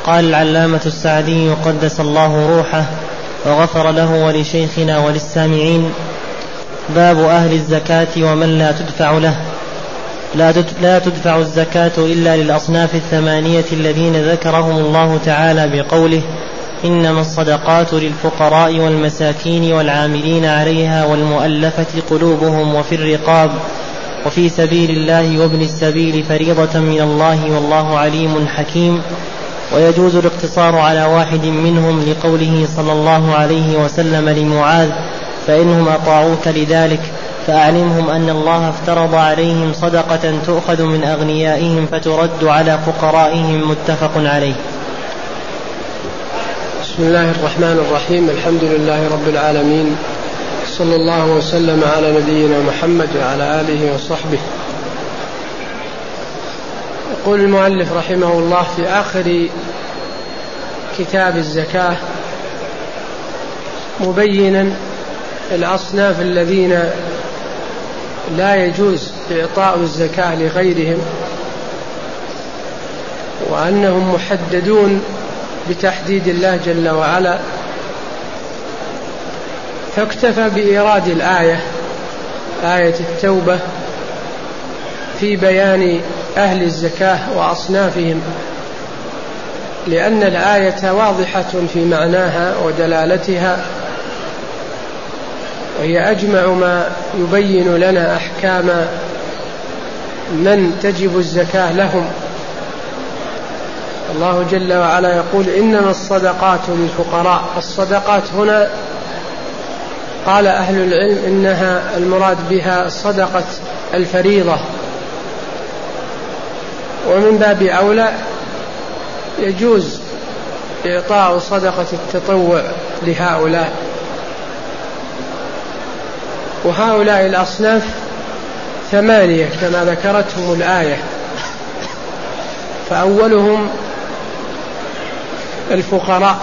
قال العلامة السعدي قدس الله روحه وغفر له ولشيخنا وللسامعين: باب أهل الزكاة ومن لا تدفع له. لا تدفع الزكاة إلا للأصناف 8 الذين ذكرهم الله تعالى بقوله: إنما الصدقات للفقراء والمساكين والعاملين عليها والمؤلفة قلوبهم وفي الرقاب وفي سبيل الله وابن السبيل فريضة من الله والله عليم حكيم. ويجوز الاقتصار على واحد منهم لقوله صلى الله عليه وسلم لمعاذ: فإنهم أطاعوك لذلك فأعلمهم أن الله افترض عليهم صدقة تؤخذ من أغنيائهم فترد على فقرائهم. متفق عليه. بسم الله الرحمن الرحيم. الحمد لله رب العالمين، صلى الله وسلم على نبينا محمد وعلى آله وصحبه. يقول المؤلف رحمه الله في آخر كتاب الزكاة مبينا الأصناف الذين لا يجوز إعطاء الزكاة لغيرهم، وأنهم محددون بتحديد الله جل وعلا، فاكتفى بإيراد آية التوبة في بيان أهل الزكاة وأصنافهم، لأن الآية واضحة في معناها ودلالتها، وهي أجمع ما يبين لنا أحكام من تجب الزكاة لهم. الله جل وعلا يقول: إنما الصدقات للفقراء. الصدقات هنا قال أهل العلم إنها المراد بها صدقة الفريضة، ومن باب أولى يجوز إعطاء صدقة التطوع لهؤلاء. وهؤلاء الأصناف 8 كما ذكرتهم الآية. فأولهم الفقراء.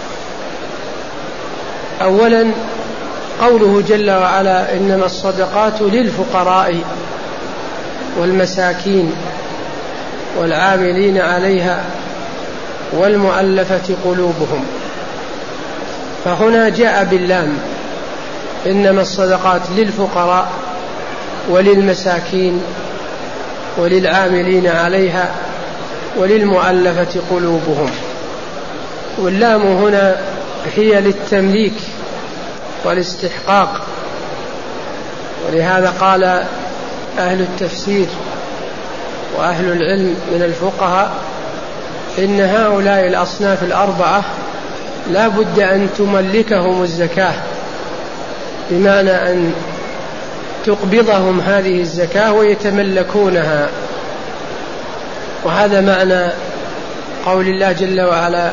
أولا قوله جل وعلا: إنما الصدقات للفقراء والمساكين والعاملين عليها والمؤلفة قلوبهم. فهنا جاء باللام: إنما الصدقات للفقراء وللمساكين وللعاملين عليها وللمؤلفة قلوبهم. واللام هنا هي للتمليك والاستحقاق، ولهذا قال أهل التفسير وأهل العلم من الفقهاء إن هؤلاء الأصناف 4 لا بد أن تملكهم الزكاة، بمعنى أن تقبضهم هذه الزكاة ويتملكونها. وهذا معنى قول الله جل وعلا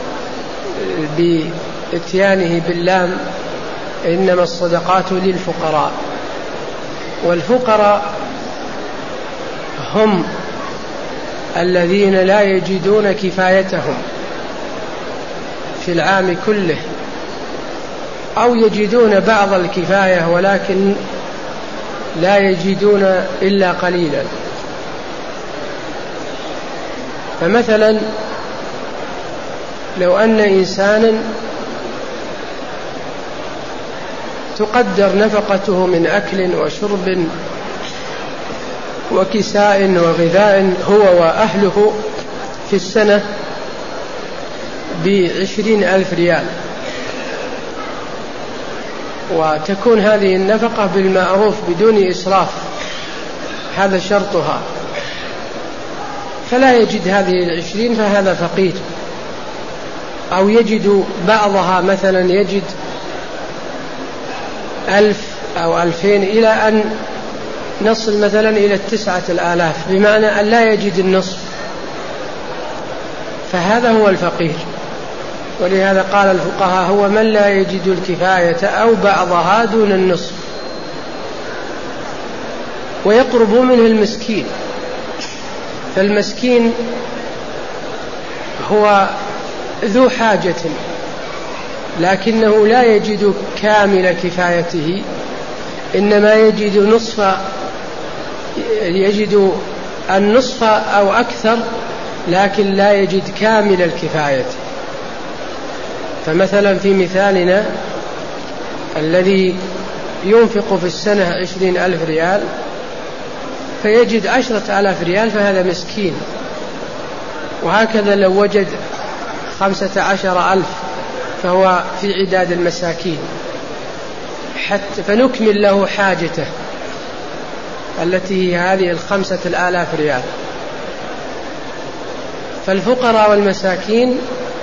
بإتيانه باللام: إنما الصدقات للفقراء. والفقراء هم الذين لا يجدون كفايتهم في العام كله، أو يجدون بعض الكفاية ولكن لا يجدون إلا قليلا. فمثلا لو أن إنسانا تقدر نفقته من أكل وشرب وكساء وغذاء هو وأهله في السنة ب20,000 ريال، وتكون هذه النفقة بالمعروف بدون إسراف، هذا شرطها، فلا يجد هذه 20 فهذا فقير. أو يجد بعضها، مثلا يجد 1000 أو 2000 إلى أن نصل مثلا إلى 9,000، بمعنى أن لا يجد النصف، فهذا هو الفقير. ولهذا قال الفقهاء: هو من لا يجد الكفاية أو بعضها دون النصف. ويقرب منه المسكين. فالمسكين هو ذو حاجة لكنه لا يجد كامل كفايته، إنما يجد النصف أو أكثر لكن لا يجد كامل الكفاية. فمثلا في مثالنا الذي ينفق في السنة 20,000 ريال فيجد 10,000 ريال فهذا مسكين. وهكذا لو وجد 15,000 فهو في عداد المساكين، حتى فنكمل له حاجته التي هي هذه 5,000 ريال. فالفقراء والمساكين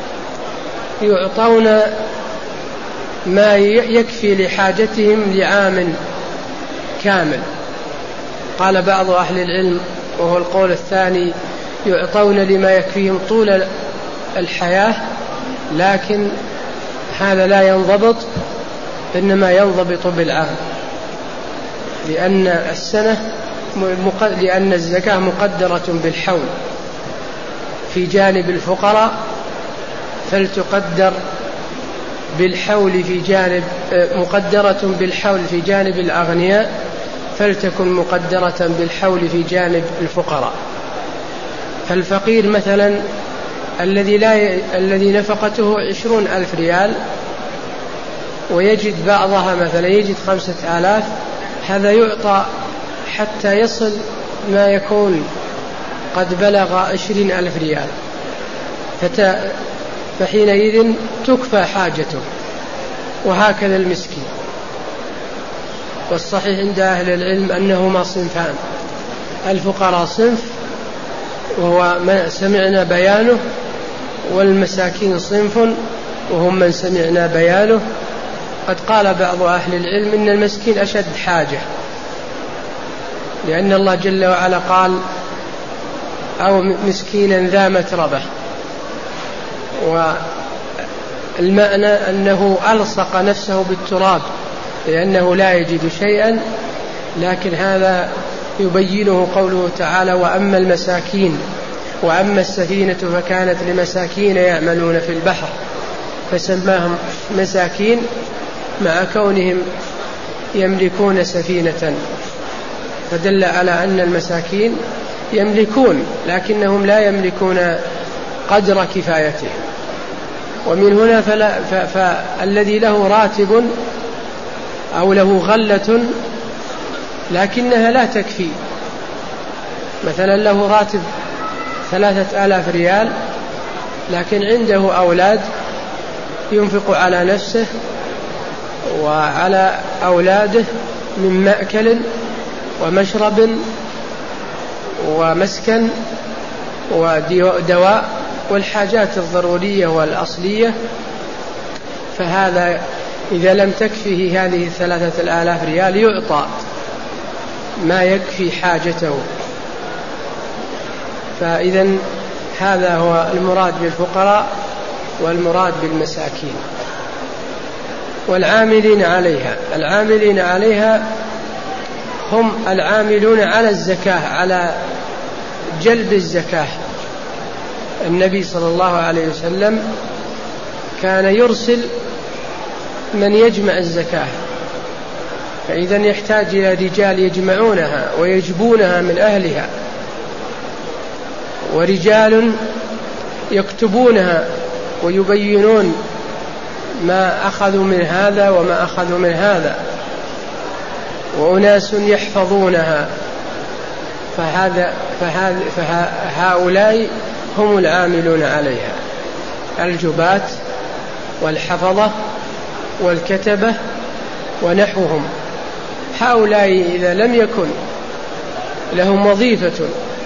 يعطون ما يكفي لحاجتهم لعام كامل. قال بعض أهل العلم وهو القول الثاني يعطون لما يكفيهم طول الحياة، لكن هذا لا ينضبط، إنما ينضبط بالعام، لأن الزكاة مقدرة بالحول في جانب الفقراء فلتقدر بالحول في جانب مقدرة بالحول في جانب الأغنياء فلتكن مقدرة بالحول في جانب الفقراء. فالفقير مثلا الذي نفقته 20,000 ريال ويجد بعضها مثلا يجد 5,000، هذا يعطى حتى يصل ما يكون قد بلغ 20,000 ريال، فحينئذ تكفى حاجته. وهكذا المسكين. والصحيح عند أهل العلم أنهما صنفان: الفقراء صنف وهو ما سمعنا بيانه، والمساكين صنف وهم من سمعنا بيانه. قد قال بعض أهل العلم إن المسكين أشد حاجة، لأن الله جل وعلا قال: أو مسكينا ذا متربة، والمعنى أنه ألصق نفسه بالتراب لأنه لا يجد شيئا. لكن هذا يبينه قوله تعالى: وأما المساكين وأما السفينة فكانت لمساكين يعملون في البحر، فسماهم مساكين مع كونهم يملكون سفينة، فدل على أن المساكين يملكون لكنهم لا يملكون قدر كفايتهم. ومن هنا فالذي له راتب أو له غلة لكنها لا تكفي، مثلا له راتب 3,000 ريال لكن عنده أولاد ينفق على نفسه وعلى أولاده من مأكل ومشرب ومسكن ودواء والحاجات الضرورية والأصلية، فهذا إذا لم تكفيه هذه 3,000 ريال يعطى ما يكفي حاجته. فإذا هذا هو المراد بالفقراء والمراد بالمساكين. والعاملين عليها، العاملين عليها هم العاملون على الزكاة، على جلب الزكاة. النبي صلى الله عليه وسلم كان يرسل من يجمع الزكاة، فإذا يحتاج إلى رجال يجمعونها ويجبونها من أهلها، ورجال يكتبونها ويبينون ما أخذوا من هذا وما أخذوا من هذا، وأناس يحفظونها. فهؤلاء هم العاملون عليها: الجباة والحفظة والكتبة ونحوهم. هؤلاء إذا لم يكن لهم وظيفة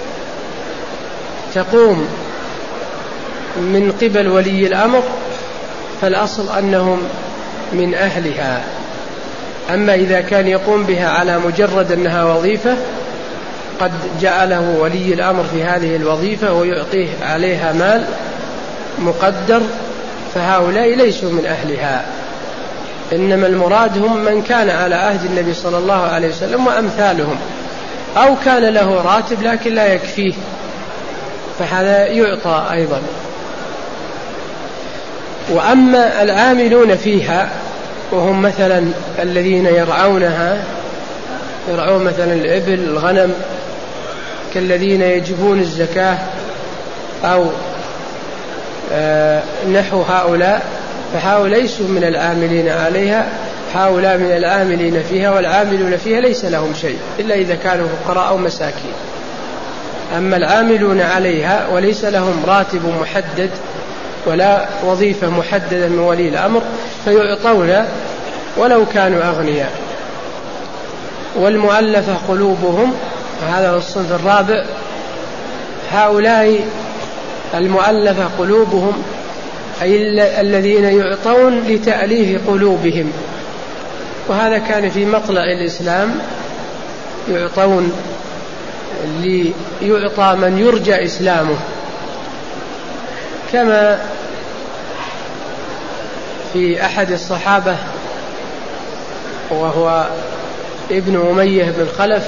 تقوم من قبل ولي الأمر فالأصل أنهم من أهلها. أما إذا كان يقوم بها على مجرد أنها وظيفة قد جعله ولي الأمر في هذه الوظيفة ويعطيه عليها مال مقدر، فهؤلاء ليسوا من أهلها. إنما المراد هم من كان على عهد النبي صلى الله عليه وسلم وأمثالهم، أو كان له راتب لكن لا يكفيه، فهذا يعطى أيضا. وأما العاملون فيها وهم مثلا الذين يرعونها، يرعون مثلا الإبل الغنم، كالذين يجبون الزكاة أو نحو هؤلاء، فهؤلاء ليسوا من العاملين عليها، هؤلاء من العاملين فيها، والعاملون فيها ليس لهم شيء إلا إذا كانوا فقراء أو مساكين. أما العاملون عليها وليس لهم راتب محدد ولا وظيفة محددة من ولي الأمر فيعطون ولو كانوا أغنياء. والمؤلفة قلوبهم، هذا هو الصنف الرابع. هؤلاء المؤلفة قلوبهم أي الذين يعطون لتأليف قلوبهم، وهذا كان في مطلع الإسلام، يعطون ليعطى من يرجى إسلامه، كما في أحد الصحابة وهو ابن أمية بن خلف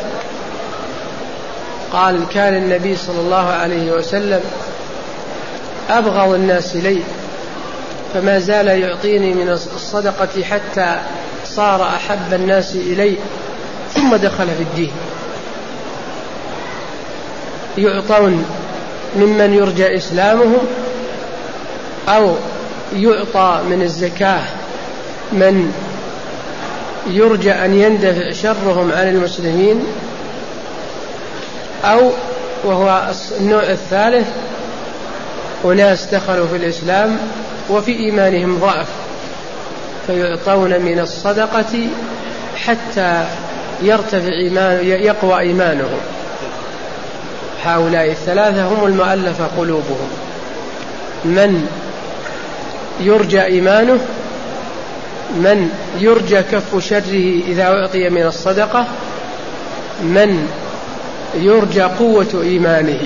قال: كان النبي صلى الله عليه وسلم أبغض الناس إلي، فما زال يعطيني من الصدقة حتى صار أحب الناس إلي، ثم دخل في الدين. يعطون ممن يرجى إسلامهم، أو يعطى من الزكاة من يرجى أن يندفع شرهم عن المسلمين، أو وهو النوع الثالث أناس دخلوا في الإسلام وفي إيمانهم ضعف فيعطون من الصدقة حتى يقوى إيمانهم. هؤلاء الثلاثة هم المؤلفة قلوبهم: من يرجى إيمانه، من يرجى كف شره إذا أعطي من الصدقة، من يرجى قوة إيمانه.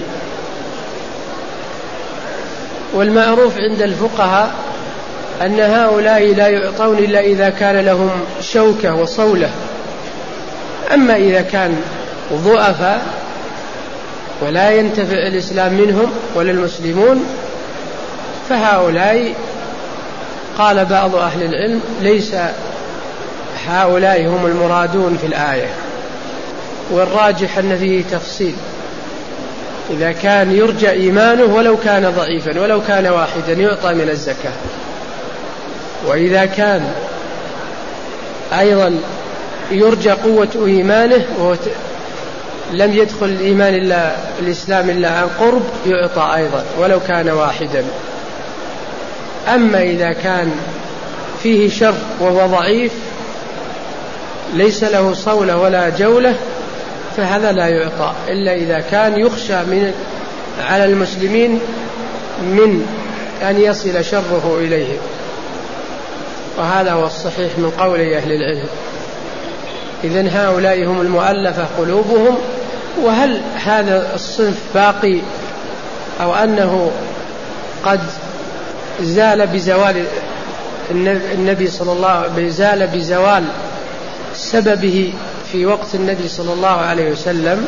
والمعروف عند الفقهاء أن هؤلاء لا يعطون إلا إذا كان لهم شوكة وصولة. أما إذا كان ضعفاء ولا ينتفع الإسلام منهم ولا المسلمون، فهؤلاء قال بعض أهل العلم ليس هؤلاء هم المرادون في الآية، والراجح أن فيه تفصيل. إذا كان يرجى إيمانه ولو كان ضعيفا ولو كان واحدا يعطى من الزكاة، وإذا كان أيضا يرجى قوة إيمانه لم يدخل الإسلام إلا عن قرب يعطى أيضا ولو كان واحدا. أما إذا كان فيه شر وهو ضعيف ليس له صولة ولا جولة فهذا لا يعطى إلا إذا كان يخشى على المسلمين من أن يصل شره إليهم، وهذا هو الصحيح من قول أهل العلم. إذن هؤلاء هم المؤلفة قلوبهم. وهل هذا الصنف باقي أو أنه قد زال بزوال النبي صلى الله عليه وسلم، زال بزوال سببه في وقت النبي صلى الله عليه وسلم؟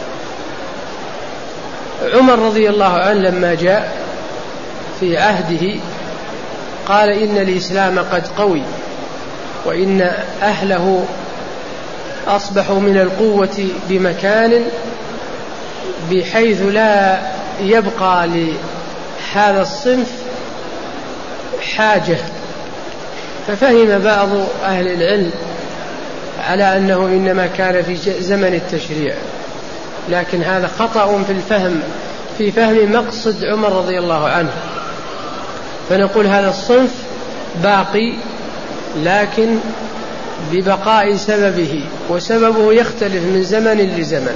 عمر رضي الله عنه لما جاء في عهده قال: إن الإسلام قد قوي، وإن أهله أصبحوا من القوة بمكان بحيث لا يبقى لهذا الصنف حاجة. ففهم بعض أهل العلم على أنه إنما كان في زمن التشريع، لكن هذا خطأ في فهم مقصد عمر رضي الله عنه. فنقول هذا الصنف باقي لكن ببقاء سببه، وسببه يختلف من زمن لزمن.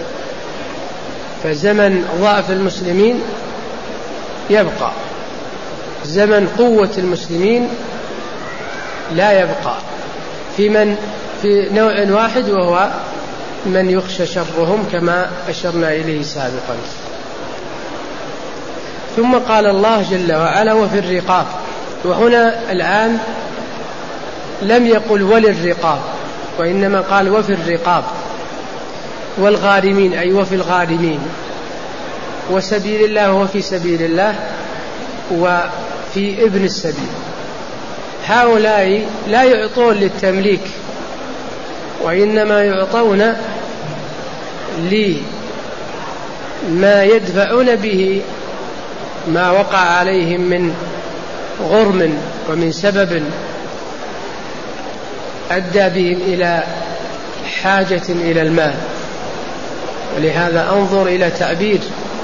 فزمن ضعف المسلمين يبقى، زمن قوة المسلمين لا يبقى، في نوع واحد وهو من يخشى شرهم كما أشرنا إليه سابقا. ثم قال الله جل وعلا: وفي الرقاب. وهنا الآن لم يقل وللرقاب، وإنما قال وفي الرقاب، والغارمين أي وفي الغارمين، وسبيل الله وفي سبيل الله، وفي ابن السبيل. هؤلاء لا يعطون للتمليك، وإنما يعطون لما يدفعون به ما وقع عليهم من غرم ومن سبب أدى بهم إلى حاجة إلى المال. ولهذا أنظر إلى تعبير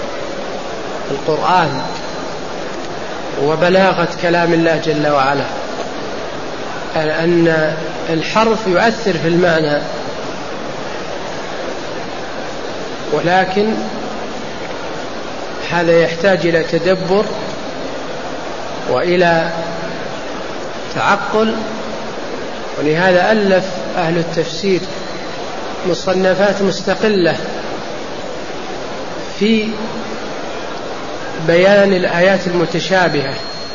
القرآن وبلاغة كلام الله جل وعلا، أن الحرف يؤثر في المعنى، ولكن هذا يحتاج إلى تدبر وإلى تعقل. ولهذا ألف أهل التفسير مصنفات مستقلة في بيان الآيات المتشابهة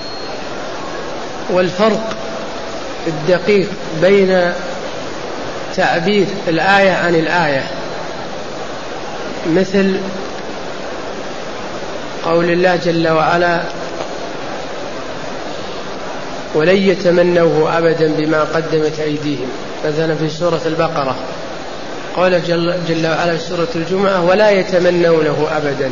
والفرق الدقيق بين تعبير الآية عن الآية، مثل قول الله جل وعلا: ولن يتمنوه أبدا بما قدمت أيديهم، مثلا في سورة البقرة. قال جل وعلا في سورة الجمعة: ولا يتمنونه أبدا.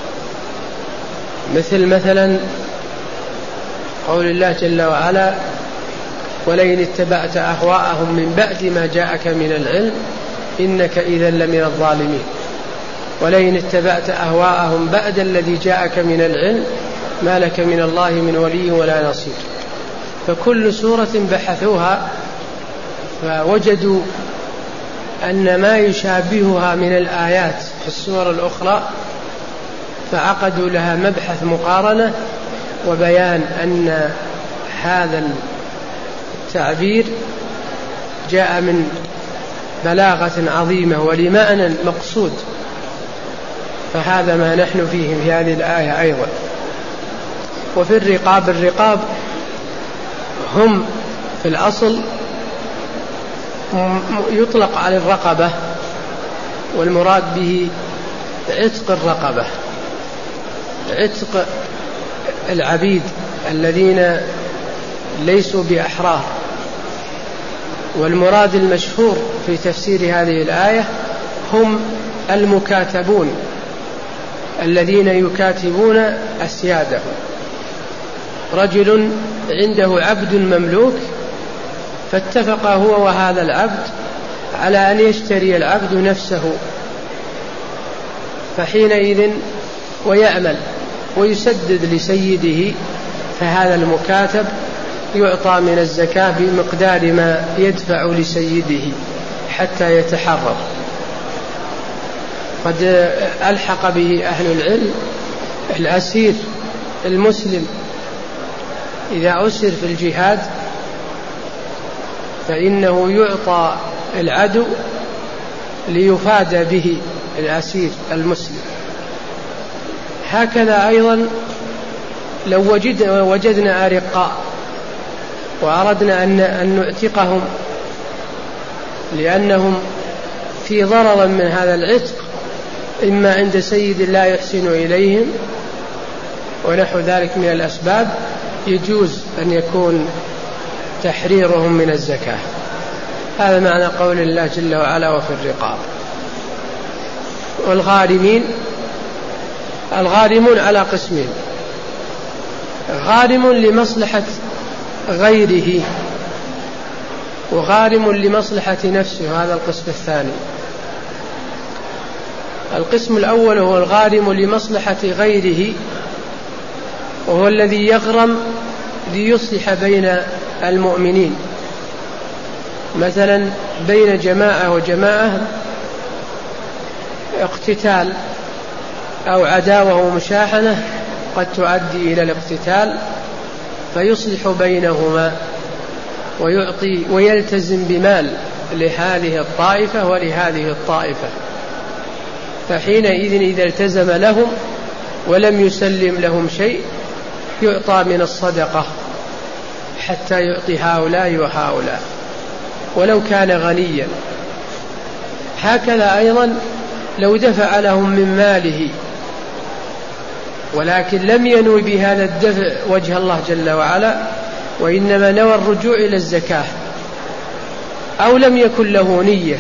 مثلا قول الله جل وعلا: ولئن اتبعت أهواءهم من بعد ما جاءك من العلم إنك إذا لمن الظالمين. ولئن اتبعت أهواءهم بعد الذي جاءك من العلم ما لك من الله من ولي ولا نصير. فكل سورة بحثوها فوجدوا أن ما يشابهها من الآيات في السور الأخرى، فعقدوا لها مبحث مقارنة وبيان أن هذا التعبير جاء من بلاغة عظيمة ولمعنى مقصود. فهذا ما نحن فيه في هذه الآية أيضا. وفي الرقاب هم في الأصل يطلق على الرقبة، والمراد به عتق الرقبة، عتق العبيد الذين ليسوا بأحرار. والمراد المشهور في تفسير هذه الآية هم المكاتبون الذين يكاتبون أسيادهم. رجل عنده عبد مملوك، فاتفق هو وهذا العبد على أن يشتري العبد نفسه، فحينئذ ويعمل ويسدد لسيده، فهذا المكاتب يعطى من الزكاة بمقدار ما يدفع لسيده حتى يتحرر. قد ألحق به أهل العلم الأسير المسلم إذا أسر في الجهاد فإنه يعطى العدو ليفاد به الأسير المسلم. هكذا أيضا لو وجدنا أرقاء وأردنا أن نعتقهم لأنهم في ضرر من هذا العتق، إما عند سيد لا يحسن إليهم ونحو ذلك من الأسباب، يجوز أن يكون تحريرهم من الزكاة. هذا معنى قول الله جل وعلا: وفي الرقاب. الغارمون على قسمين: غارم لمصلحة غيره وغارم لمصلحة نفسه، هذا القسم الثاني. القسم الأول هو الغارم لمصلحة غيره، وهو الذي يغرم ليصلح بين المؤمنين، مثلا بين جماعة وجماعة اقتتال أو عداوة ومشاحنة قد تؤدي إلى الاقتتال، فيصلح بينهما ويعطي ويلتزم بمال لهذه الطائفة ولهذه الطائفة. فحينئذ إذا التزم لهم ولم يسلم لهم شيء يعطى من الصدقة حتى يعطي هؤلاء وهؤلاء ولو كان غنيا. هكذا أيضا لو دفع لهم من ماله ولكن لم ينوي بهذا الدفع وجه الله جل وعلا، وإنما نوى الرجوع إلى الزكاة، أو لم يكن له نية،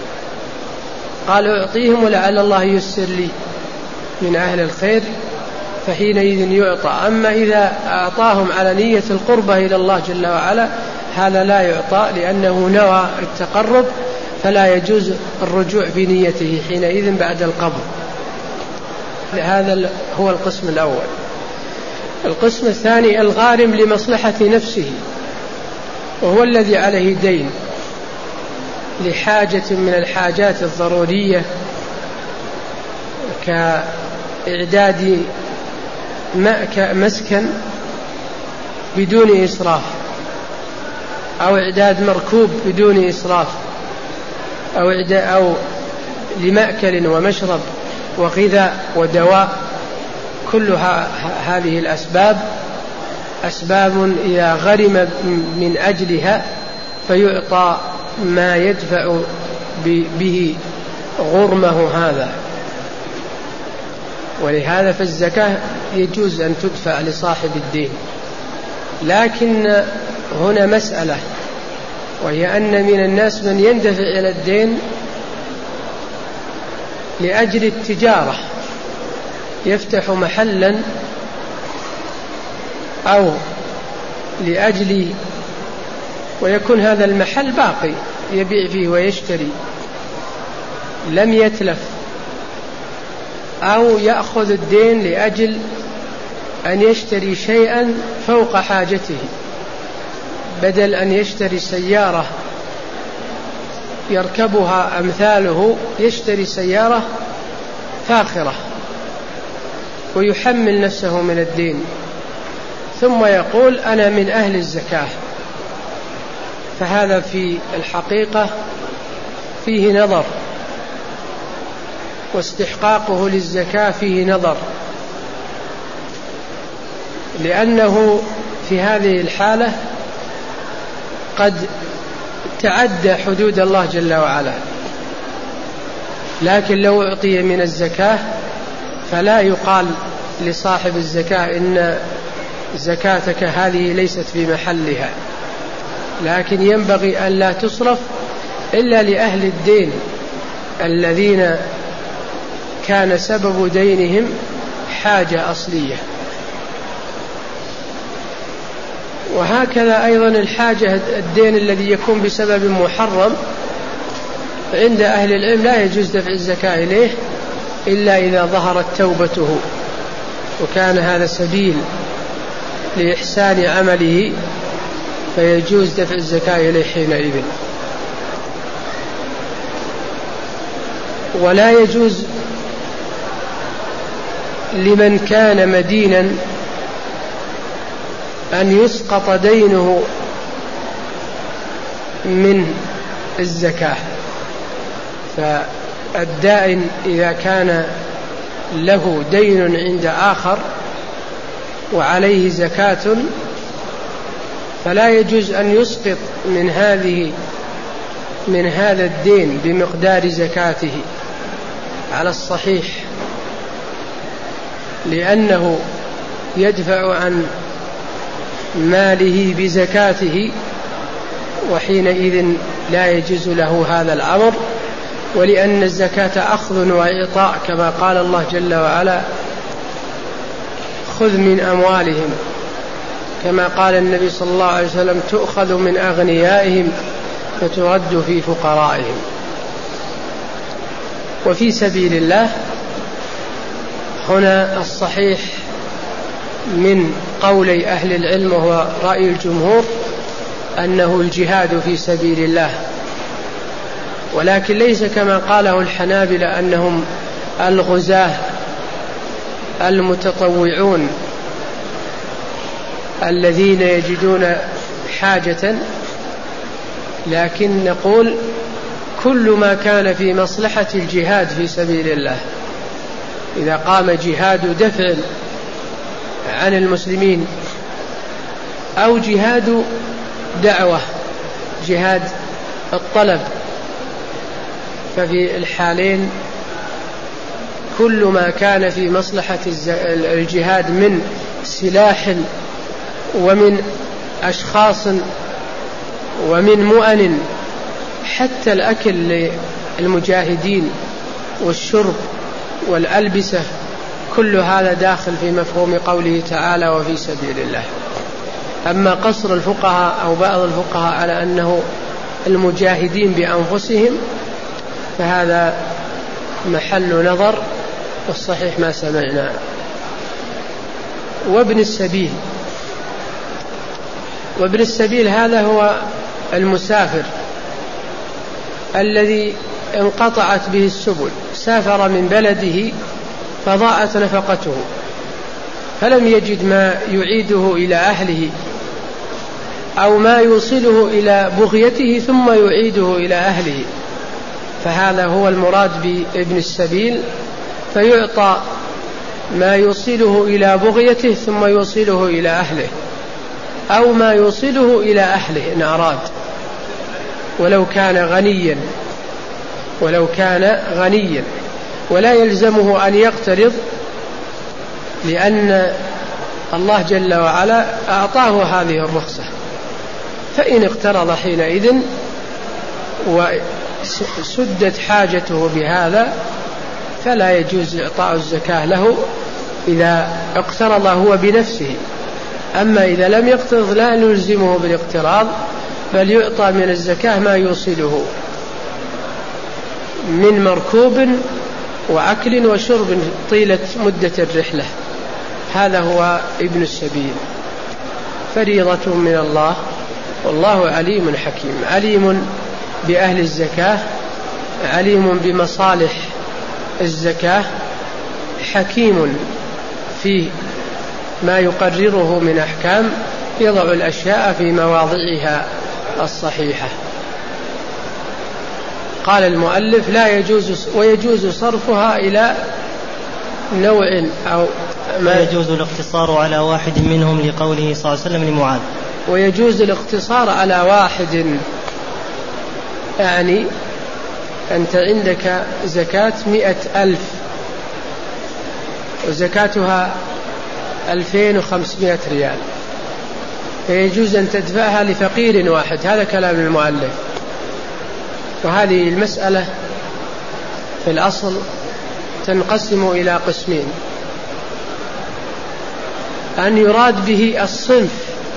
قال أعطيهم ولعل الله يسر لي من أهل الخير، فحينئذ يعطى. أما إذا أعطاهم على نية القربة إلى الله جل وعلا هذا لا يعطى، لأنه نوى التقرب، فلا يجوز الرجوع بنيته حينئذ بعد القبض. هذا هو القسم الأول. القسم الثاني الغارم لمصلحة نفسه، وهو الذي عليه دين لحاجة من الحاجات الضرورية كإعداد مسكن بدون إسراف، أو إعداد مركوب بدون إسراف، أو لمأكل ومشرب وغذاء ودواء. كل هذه الأسباب أسباب إذا غرم من أجلها فيعطى ما يدفع به غرمه هذا. ولهذا فالزكاة يجوز أن تدفع لصاحب الدين. لكن هنا مسألة، وهي أن من الناس من يندفع إلى الدين لأجل التجارة، يفتح محلا أو لأجل، ويكون هذا المحل باقي يبيع فيه ويشتري لم يتلف، أو يأخذ الدين لأجل أن يشتري شيئا فوق حاجته، بدل أن يشتري سيارة يركبها أمثاله يشتري سيارة فاخرة ويحمل نفسه من الدين، ثم يقول أنا من أهل الزكاة. فهذا في الحقيقة فيه نظر، واستحقاقه للزكاة فيه نظر، لأنه في هذه الحالة قد تعدى حدود الله جل وعلا. لكن لو أعطي من الزكاة فلا يقال لصاحب الزكاة إن زكاتك هذه ليست في محلها، لكن ينبغي أن لا تصرف إلا لأهل الدين الذين كان سبب دينهم حاجة أصلية. وهكذا أيضا الحاجة الدين الذي يكون بسبب محرم عند أهل العلم لا يجوز دفع الزكاة إليه إلا إذا ظهرت توبته وكان هذا سبيل لإحسان عمله، فيجوز دفع الزكاة إليه حينئذ. ولا يجوز لمن كان مدينا أن يسقط دينه من الزكاة. فالدائن إذا كان له دين عند آخر وعليه زكاة فلا يجوز أن يسقط من هذا الدين بمقدار زكاته على الصحيح، لأنه يدفع عن ماله بزكاته، وحينئذ لا يجوز له هذا الأمر. ولأن الزكاة أخذ وإعطاء، كما قال الله جل وعلا خذ من أموالهم، كما قال النبي صلى الله عليه وسلم تؤخذ من أغنيائهم فترد في فقرائهم. وفي سبيل الله هنا الصحيح من قولي أهل العلم وهو رأي الجمهور أنه الجهاد في سبيل الله، ولكن ليس كما قاله الحنابلة أنهم الغزاة المتطوعون الذين يجدون حاجة، لكن نقول كل ما كان في مصلحة الجهاد في سبيل الله. إذا قام جهاد دفع عن المسلمين أو جهاد دعوة، جهاد الطلب، ففي الحالين كل ما كان في مصلحة الجهاد من سلاح ومن أشخاص ومن مؤن، حتى الأكل للمجاهدين والشرب والألبسة كل هذا داخل في مفهوم قوله تعالى وفي سبيل الله. أما قصر الفقهاء أو بعض الفقهاء على أنه المجاهدين بأنفسهم فهذا محل نظر، والصحيح ما سمعنا. وابن السبيل هذا هو المسافر الذي انقطعت به السبل، سافر من بلده فضاعت نفقته فلم يجد ما يعيده إلى أهله أو ما يوصله إلى بغيته ثم يعيده إلى أهله، فهذا هو المراد بابن السبيل، فيعطى ما يوصله إلى بغيته ثم يوصله إلى أهله أو ما يوصله إلى أهله إن أراد، ولو كان غنيا ولا يلزمه أن يقترض، لأن الله جل وعلا أعطاه هذه الرخصة. فإن اقترض حينئذ وسدت حاجته بهذا فلا يجوز إعطاء الزكاة له إذا اقترض هو بنفسه. أما إذا لم يقترض لا نلزمه بالاقتراض، بل يعطى من الزكاة ما يوصله من مركوب وأكل وشرب طيلة مدة الرحلة. هذا هو ابن السبيل، فريضة من الله، والله عليم حكيم، عليم بأهل الزكاة، عليم بمصالح الزكاة، حكيم في ما يقرره من أحكام، يضع الأشياء في مواضعها الصحيحة. قال المؤلف لا يجوز، ويجوز صرفها إلى نوع أو ما يجوز الاقتصار على واحد منهم لقوله صلى الله عليه وسلم لمعاذ. ويجوز الاقتصار على واحد، يعني أنت عندك زكاة 100,000 وزكاتها 2500 ريال، فيجوز أن تدفعها لفقير واحد، هذا كلام المؤلف. وهذه المسألة في الأصل تنقسم إلى قسمين: أن يراد به الصنف،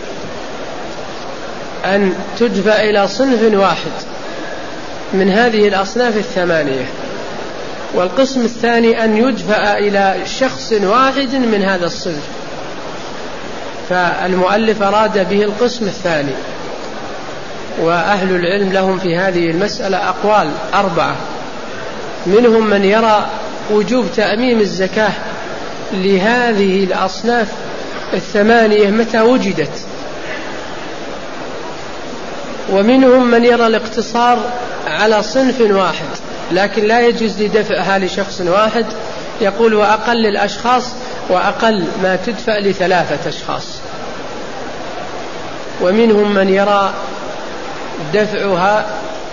أن تدفع إلى صنف واحد من هذه الأصناف الثمانية، والقسم الثاني أن يدفع إلى شخص واحد من هذا الصنف. فالمؤلف أراد به القسم الثاني، وأهل العلم لهم في هذه المسألة أقوال 4. منهم من يرى وجوب تأميم الزكاة لهذه الأصناف الثمانية متى وجدت، ومنهم من يرى الاقتصار على صنف واحد، لكن لا يجوز لدفعها لشخص واحد، يقول وأقل الأشخاص وأقل ما تدفع ل3 أشخاص. ومنهم من يرى دفعها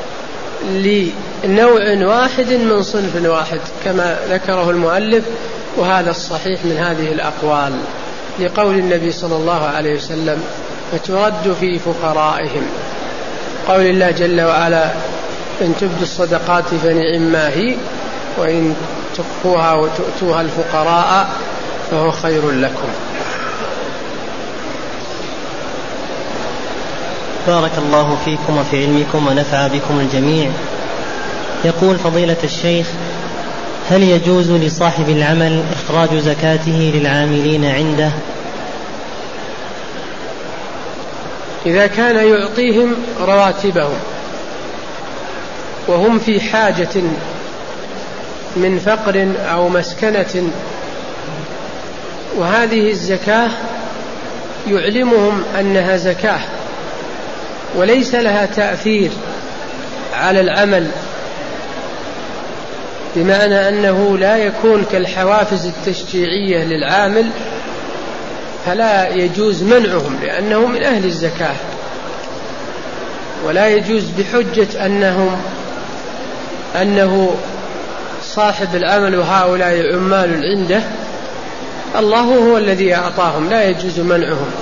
لنوع واحد من صنف واحد كما ذكره المؤلف، وهذا الصحيح من هذه الأقوال لقول النبي صلى الله عليه وسلم فترد في فقرائهم، قول الله جل وعلا إن تبدوا الصدقات فنعما هي وإن تخفوها وتؤتوها الفقراء فهو خير لكم. بارك الله فيكم وفي علمكم ونفع بكم الجميع. يقول فضيلة الشيخ: هل يجوز لصاحب العمل إخراج زكاته للعاملين عنده؟ إذا كان يعطيهم رواتبهم وهم في حاجة من فقر أو مسكنة، وهذه الزكاة يعلمهم أنها زكاة وليس لها تأثير على العمل، بمعنى أنه لا يكون كالحوافز التشجيعية للعامل، فلا يجوز منعهم لأنهم من أهل الزكاة، ولا يجوز بحجة أنه صاحب العمل وهؤلاء عمال عنده، الله هو الذي أعطاهم، لا يجوز منعهم.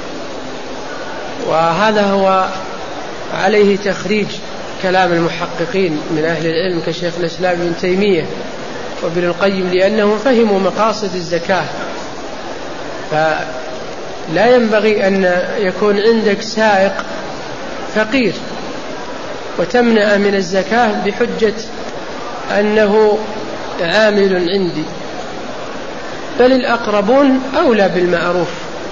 وهذا هو عليه تخريج كلام المحققين من أهل العلم كشيخ الإسلام ابن تيمية، وابن القيم لأنهم فهموا مقاصد الزكاة. فلا ينبغي أن يكون عندك سائق فقير وتمنع من الزكاة بحجة أنه عامل عندي، بل الأقربون أولى بالمعروف.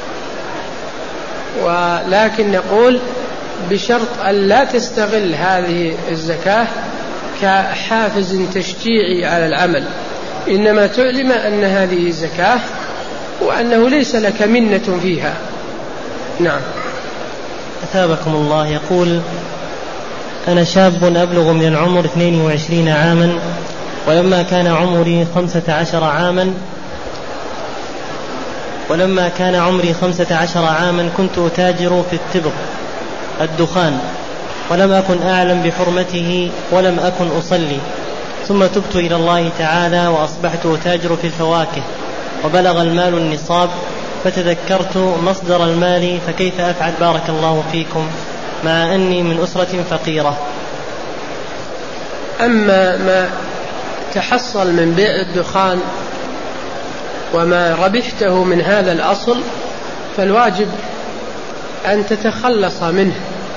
ولكن نقول بشرط أن لا تستغل هذه الزكاة كحافز تشجيعي على العمل، إنما تعلم أن هذه زكاة وأنه ليس لك منة فيها. نعم. أثابكم الله. يقول: أنا شاب أبلغ من العمر 22 عاما، ولما كان عمري 15 عاما كنت أتاجر في التبغ الدخان، ولم أكن أعلم بحرمته ولم أكن أصلي، ثم تبت إلى الله تعالى وأصبحت أتاجر في الفواكه، وبلغ المال النصاب، فتذكرت مصدر المال، فكيف أفعل بارك الله فيكم مع أني من أسرة فقيرة؟ أما ما تحصل من بيع الدخان وما ربحته من هذا الأصل فالواجب أن تتخلص منه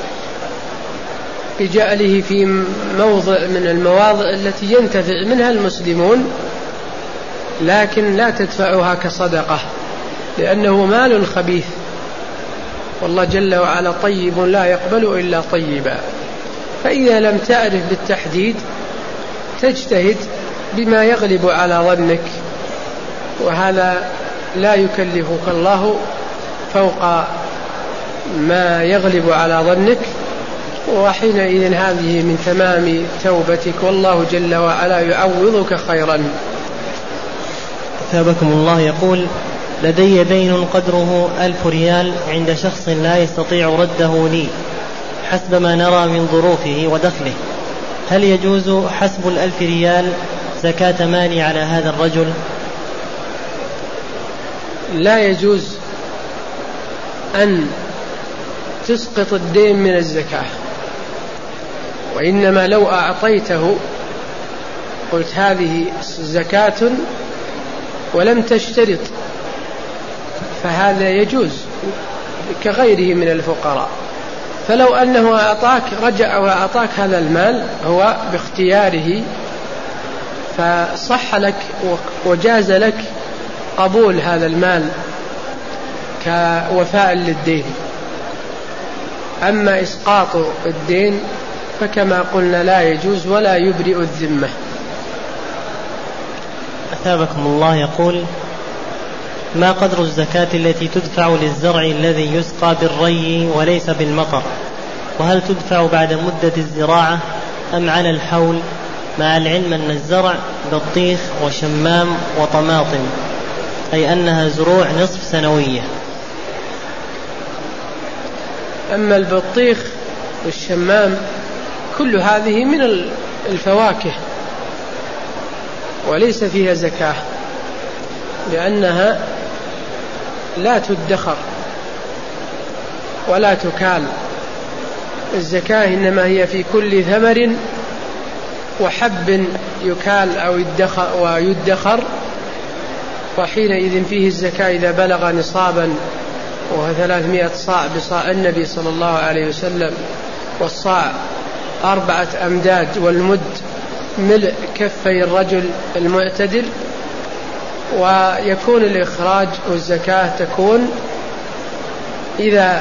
بجعله في موضع من المواضع التي ينتفع منها المسلمون، لكن لا تدفعها كصدقة، لأنه مال خبيث، والله جل وعلا طيب لا يقبل إلا طيبا. فإذا لم تعرف بالتحديد تجتهد بما يغلب على ظنك، وهذا لا يكلفك الله فوق ما يغلب على ظنك، وحينئذ هذه من تمام توبتك، والله جل وعلا يعوضك خيرا. أثابكم الله. يقول: لدي دين قدره 1000 ريال عند شخص لا يستطيع رده لي حسب ما نرى من ظروفه ودخله، هل يجوز حسب 1000 ريال زكاة مالي على هذا الرجل؟ لا يجوز أن تسقط الدين من الزكاة، وإنما لو أعطيته قلت هذه زكاة ولم تشترط فهذا يجوز كغيره من الفقراء. فلو أنه أعطاك رجع وأعطاك هذا المال هو باختياره، فصح لك وجاز لك قبول هذا المال كوفاء للدين. أما إسقاط الدين فكما قلنا لا يجوز ولا يبرئ الذمة. أثابكم الله. يقول: ما قدر الزكاة التي تدفع للزرع الذي يسقى بالري وليس بالمطر؟ وهل تدفع بعد مدة الزراعة أم على الحول، مع العلم أن الزرع بطيخ وشمام وطماطم، أي أنها زروع نصف سنوية؟ أما البطيخ والشمام كل هذه من الفواكه وليس فيها زكاة، لأنها لا تدخر ولا تكال. الزكاة إنما هي في كل ثمر وحب يكال أو يدخر، وحينئذ فيه الزكاة إذا بلغ نصابا، وهو 300 صاع بصاع النبي صلى الله عليه وسلم، والصاع 4 أمداد، والمد ملء كفي الرجل المعتدل. ويكون الإخراج والزكاة تكون إذا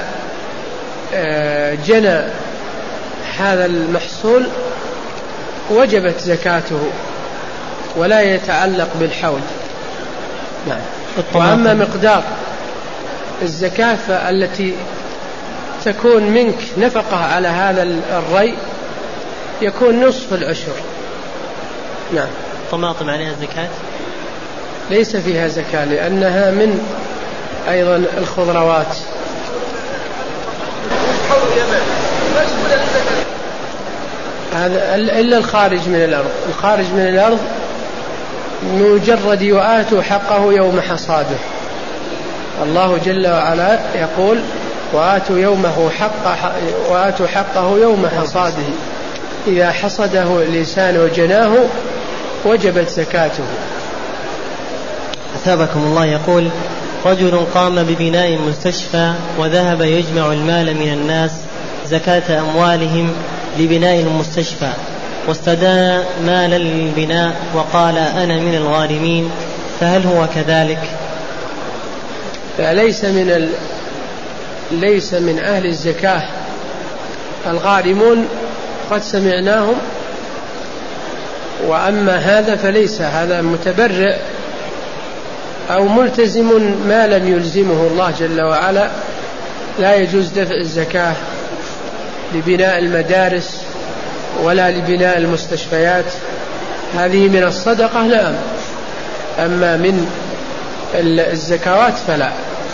جنى هذا المحصول وجبت زكاته ولا يتعلق بالحول. نعم. وأما مقدار الزكاة التي تكون منك نفقة على هذا الري يكون نصف العشر. نعم. الطماطم عليها زكاة؟ ليس فيها زكاة لأنها من أيضا الخضروات. هذا إلا الخارج من الأرض. الخارج من الأرض مجرد وآتوا حقه يوم حصاده. الله جل وعلا يقول: وآتوا حقه يوم حصاده، إذا حصده الإنسان وجناه وجبت زكاته. أثابكم الله. يقول: رجل قام ببناء مستشفى وذهب يجمع المال من الناس زكاة أموالهم لبناء المستشفى، واستدان مالا للبناء وقال: أنا من الغارمين، فهل هو كذلك؟ ليس من أهل الزكاة. الغارمون قد سمعناهم، وأما هذا فليس، هذا متبرع أو ملتزم ما لم يلزمه الله جل وعلا. لا يجوز دفع الزكاة لبناء المدارس ولا لبناء المستشفيات، هذه من الصدقة نعم، أما من الزكوات فلا.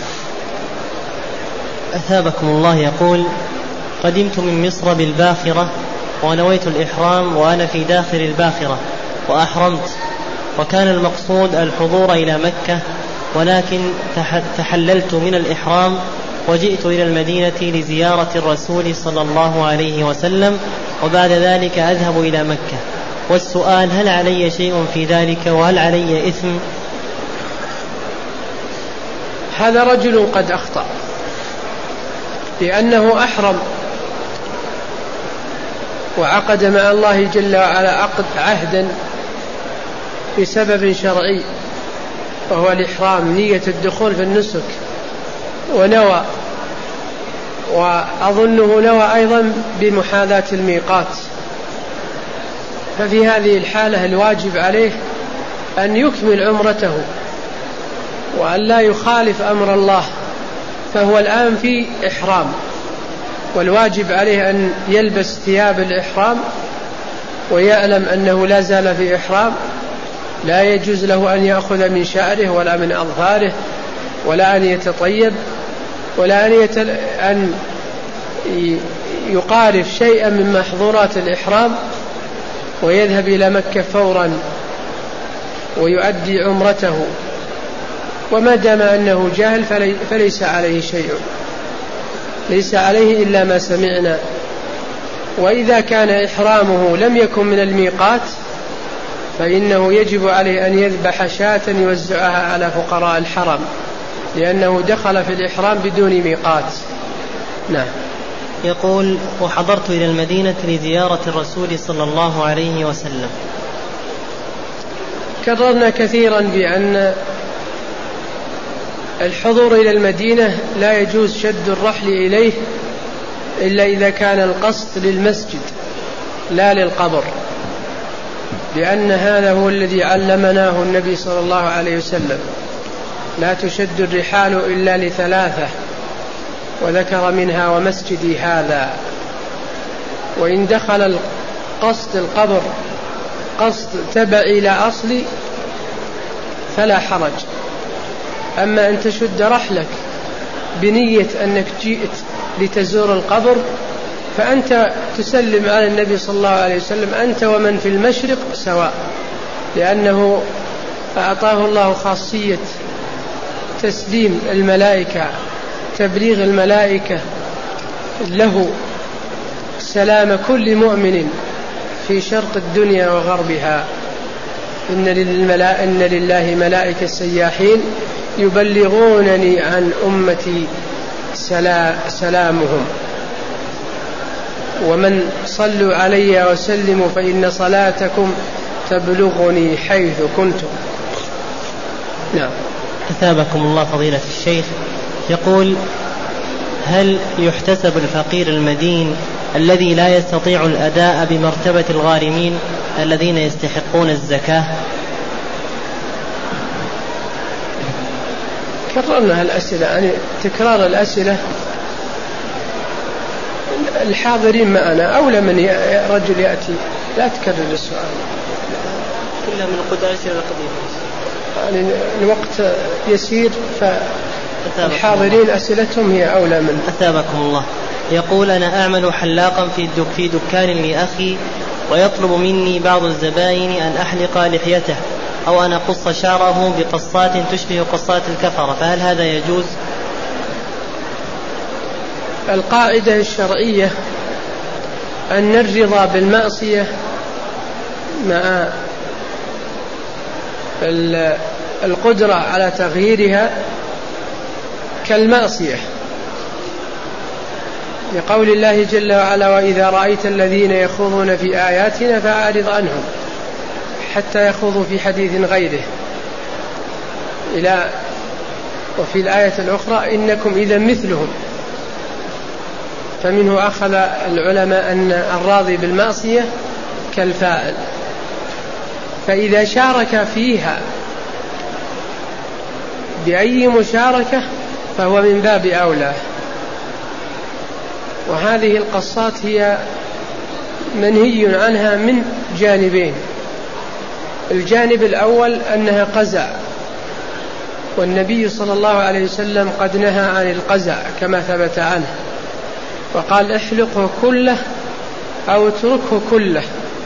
أثابكم الله. يقول: قدمت من مصر بالباخرة ونويت الإحرام وأنا في داخل الباخرة وأحرمت، وكان المقصود الحضور إلى مكة، ولكن تحللت من الإحرام وجئت إلى المدينة لزيارة الرسول صلى الله عليه وسلم، وبعد ذلك أذهب إلى مكة. والسؤال: هل علي شيء في ذلك وهل علي إثم؟ هذا رجل قد أخطأ، لأنه أحرم وعقد مع الله جل وعلا عهدا بسبب شرعي، وهو الإحرام، نية الدخول في النسك، ونوى، وأظنه نوى أيضا بمحاذاة الميقات. ففي هذه الحالة الواجب عليه أن يكمل عمرته وأن لا يخالف أمر الله، فهو الآن في إحرام، والواجب عليه أن يلبس ثياب الإحرام ويعلم أنه لا زال في إحرام. لا يجوز له أن يأخذ من شعره ولا من أظفاره، ولا أن يتطيب، ولا أن يقارف شيئا من محظورات الإحرام، ويذهب إلى مكة فورا ويؤدي عمرته. وما دام أنه جاهل فليس عليه شيء، ليس عليه إلا ما سمعنا. وإذا كان إحرامه لم يكن من الميقات فإنه يجب عليه أن يذبح شاة يوزعها على فقراء الحرم، لأنه دخل في الإحرام بدون ميقات. نعم. يقول: وحضرت إلى المدينة لزيارة الرسول صلى الله عليه وسلم. كررنا كثيرا بأن الحضور إلى المدينة لا يجوز شد الرحل إليه إلا إذا كان القصد للمسجد لا للقبر، لأن هذا هو الذي علمناه النبي صلى الله عليه وسلم: لا تشد الرحال إلا لثلاثة، وذكر منها ومسجدي هذا. وإن دخل قصد القبر قصد تبع إلى أصل فلا حرج. أما أن تشد رحلك بنية أنك جئت لتزور القبر فأنت تسلم على النبي صلى الله عليه وسلم، أنت ومن في المشرق سواء، لأنه أعطاه الله خاصية تسليم الملائكة، تبليغ الملائكة له سلام كل مؤمن في شرق الدنيا وغربها. إن لله ملائكة سياحين يبلغونني عن أمتي سلامهم، ومن صلوا علي وسلموا فإن صلاتكم تبلغني حيث كنتم. نعم. أثابكم الله فضيلة الشيخ. يقول: هل يحتسب الفقير المدين الذي لا يستطيع الأداء بمرتبة الغارمين الذين يستحقون الزكاة؟ كررنا الأسئلة، يعني تكرار الأسئلة الحاضرين معنا أولى من رجل يأتي. لا تكرر السؤال، كلها من القدر أسئلة القديمة، يعني الوقت يسير فالحاضرين أسئلتهم هي أولى منه. أثابكم الله. يقول: أنا أعمل حلاقا في دكان لأخي، ويطلب مني بعض الزبائن أن أحلق لحيته أو أن أقص شعره بقصات تشبه قصات الكفرة، فهل هذا يجوز؟ القاعدة الشرعية أن الرضا بالمعصية مع القدرة على تغييرها كالمعصية، لقول الله جل وعلا: وإذا رأيت الذين يخوضون في آياتنا فأعرض عنهم حتى يخوضوا في حديث غيره، وفي الآية الأخرى: إنكم إذا مثلهم. فمنه أخذ العلماء أن الراضي بالمعصية كالفاعل، فإذا شارك فيها بأي مشاركة فهو من باب أولى. وهذه القصات هي منهي عنها من جانبين: الجانب الأول أنها قزع، والنبي صلى الله عليه وسلم قد نهى عن القزع كما ثبت عنه، وقال: احلقه كله أو اتركه كله.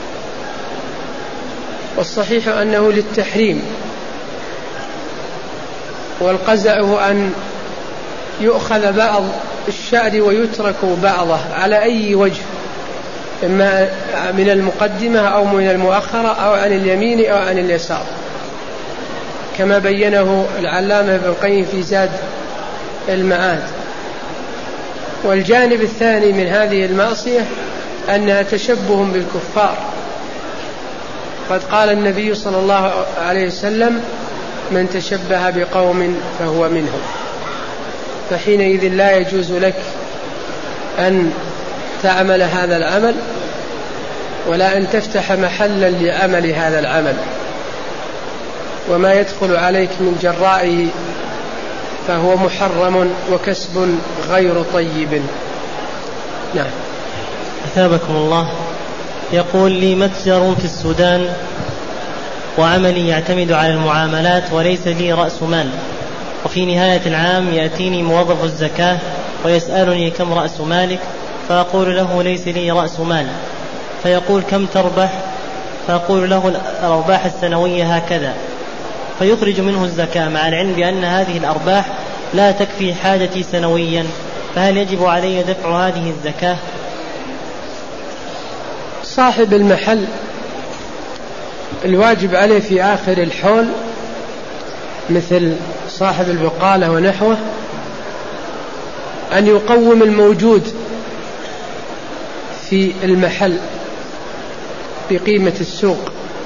والصحيح أنه للتحريم، والقزع هو أن يؤخذ بعض الشعر ويترك بعضه على أي وجه، إما من المقدمة أو من المؤخرة أو عن اليمين أو عن اليسار، كما بينه العلامة ابن القيم في زاد المعاد. والجانب الثاني من هذه المعصية أنها تشبه بالكفار، قد قال النبي صلى الله عليه وسلم: من تشبه بقوم فهو منهم. فحينئذ لا يجوز لك أن تعمل هذا العمل ولا أن تفتح محلا لعمل هذا العمل، وما يدخل عليك من جرائه فهو محرم وكسب غير طيب. نعم. أثابكم الله. يقول لي متجر في السودان وعملي يعتمد على المعاملات وليس لي رأس مال، وفي نهاية العام يأتيني موظف الزكاة ويسألني كم رأس مالك، فأقول له ليس لي رأس مال، فيقول كم تربح؟ فأقول له الأرباح السنوية هكذا، فيخرج منه الزكاة مع العلم بأن هذه الأرباح لا تكفي حاجتي سنويا، فهل يجب علي دفع هذه الزكاة؟ صاحب المحل الواجب عليه في آخر الحول مثل صاحب البقالة ونحوه أن يقوم الموجود في المحل بقيمة السوق.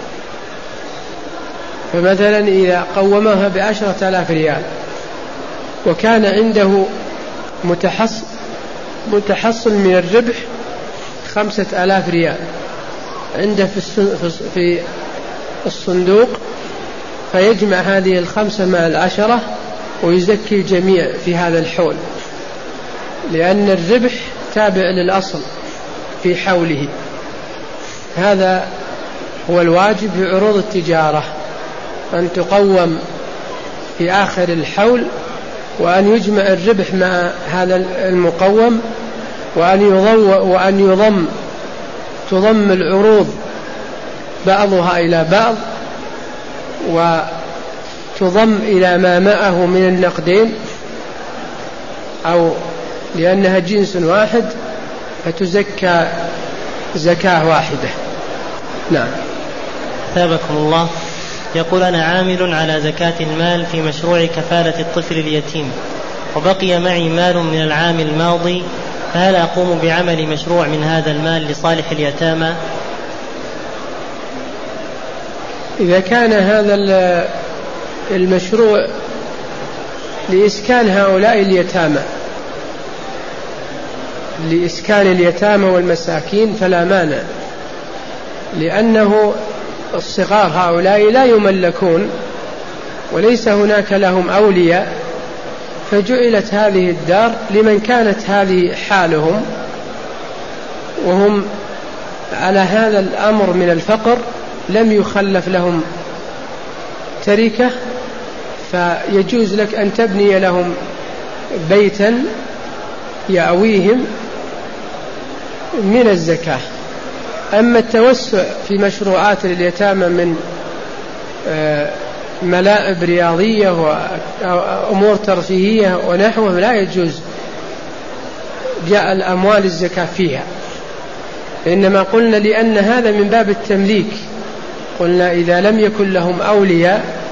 فمثلا إذا قومها ب10,000 ريال وكان عنده متحصل من الربح 5,000 ريال عنده في الصندوق، فيجمع هذه 5 مع 10 ويزكي الجميع في هذا الحول، لأن الربح تابع للأصل في حوله. هذا هو الواجب في عروض التجارة، أن تقوم في آخر الحول، وأن يجمع الربح مع هذا المقوم، وأن تضم العروض بعضها إلى بعض، وتضم إلى ما معه من النقدين، أو لأنها جنس واحد فتزكى زكاة واحدة. نعم. ثابكم الله. يقول أنا عامل على زكاة المال في مشروع كفالة الطفل اليتيم، وبقي معي مال من العام الماضي، فهل أقوم بعمل مشروع من هذا المال لصالح اليتامى؟ إذا كان هذا المشروع لإسكان هؤلاء اليتامى، لإسكان اليتامى والمساكين، فلا مانع، لأنه الصغار هؤلاء لا يملكون وليس هناك لهم أولياء، فجعلت هذه الدار لمن كانت هذه حالهم وهم على هذا الأمر من الفقر، لم يخلف لهم تركة، فيجوز لك أن تبني لهم بيتا يأويهم من الزكاة. أما التوسع في مشروعات اليتامى من ملاعب رياضية وأمور ترفيهية ونحوه لا يجوز جعل أموال الزكاة فيها، إنما قلنا لأن هذا من باب التمليك، قلنا إذا لم يكن لهم أولياء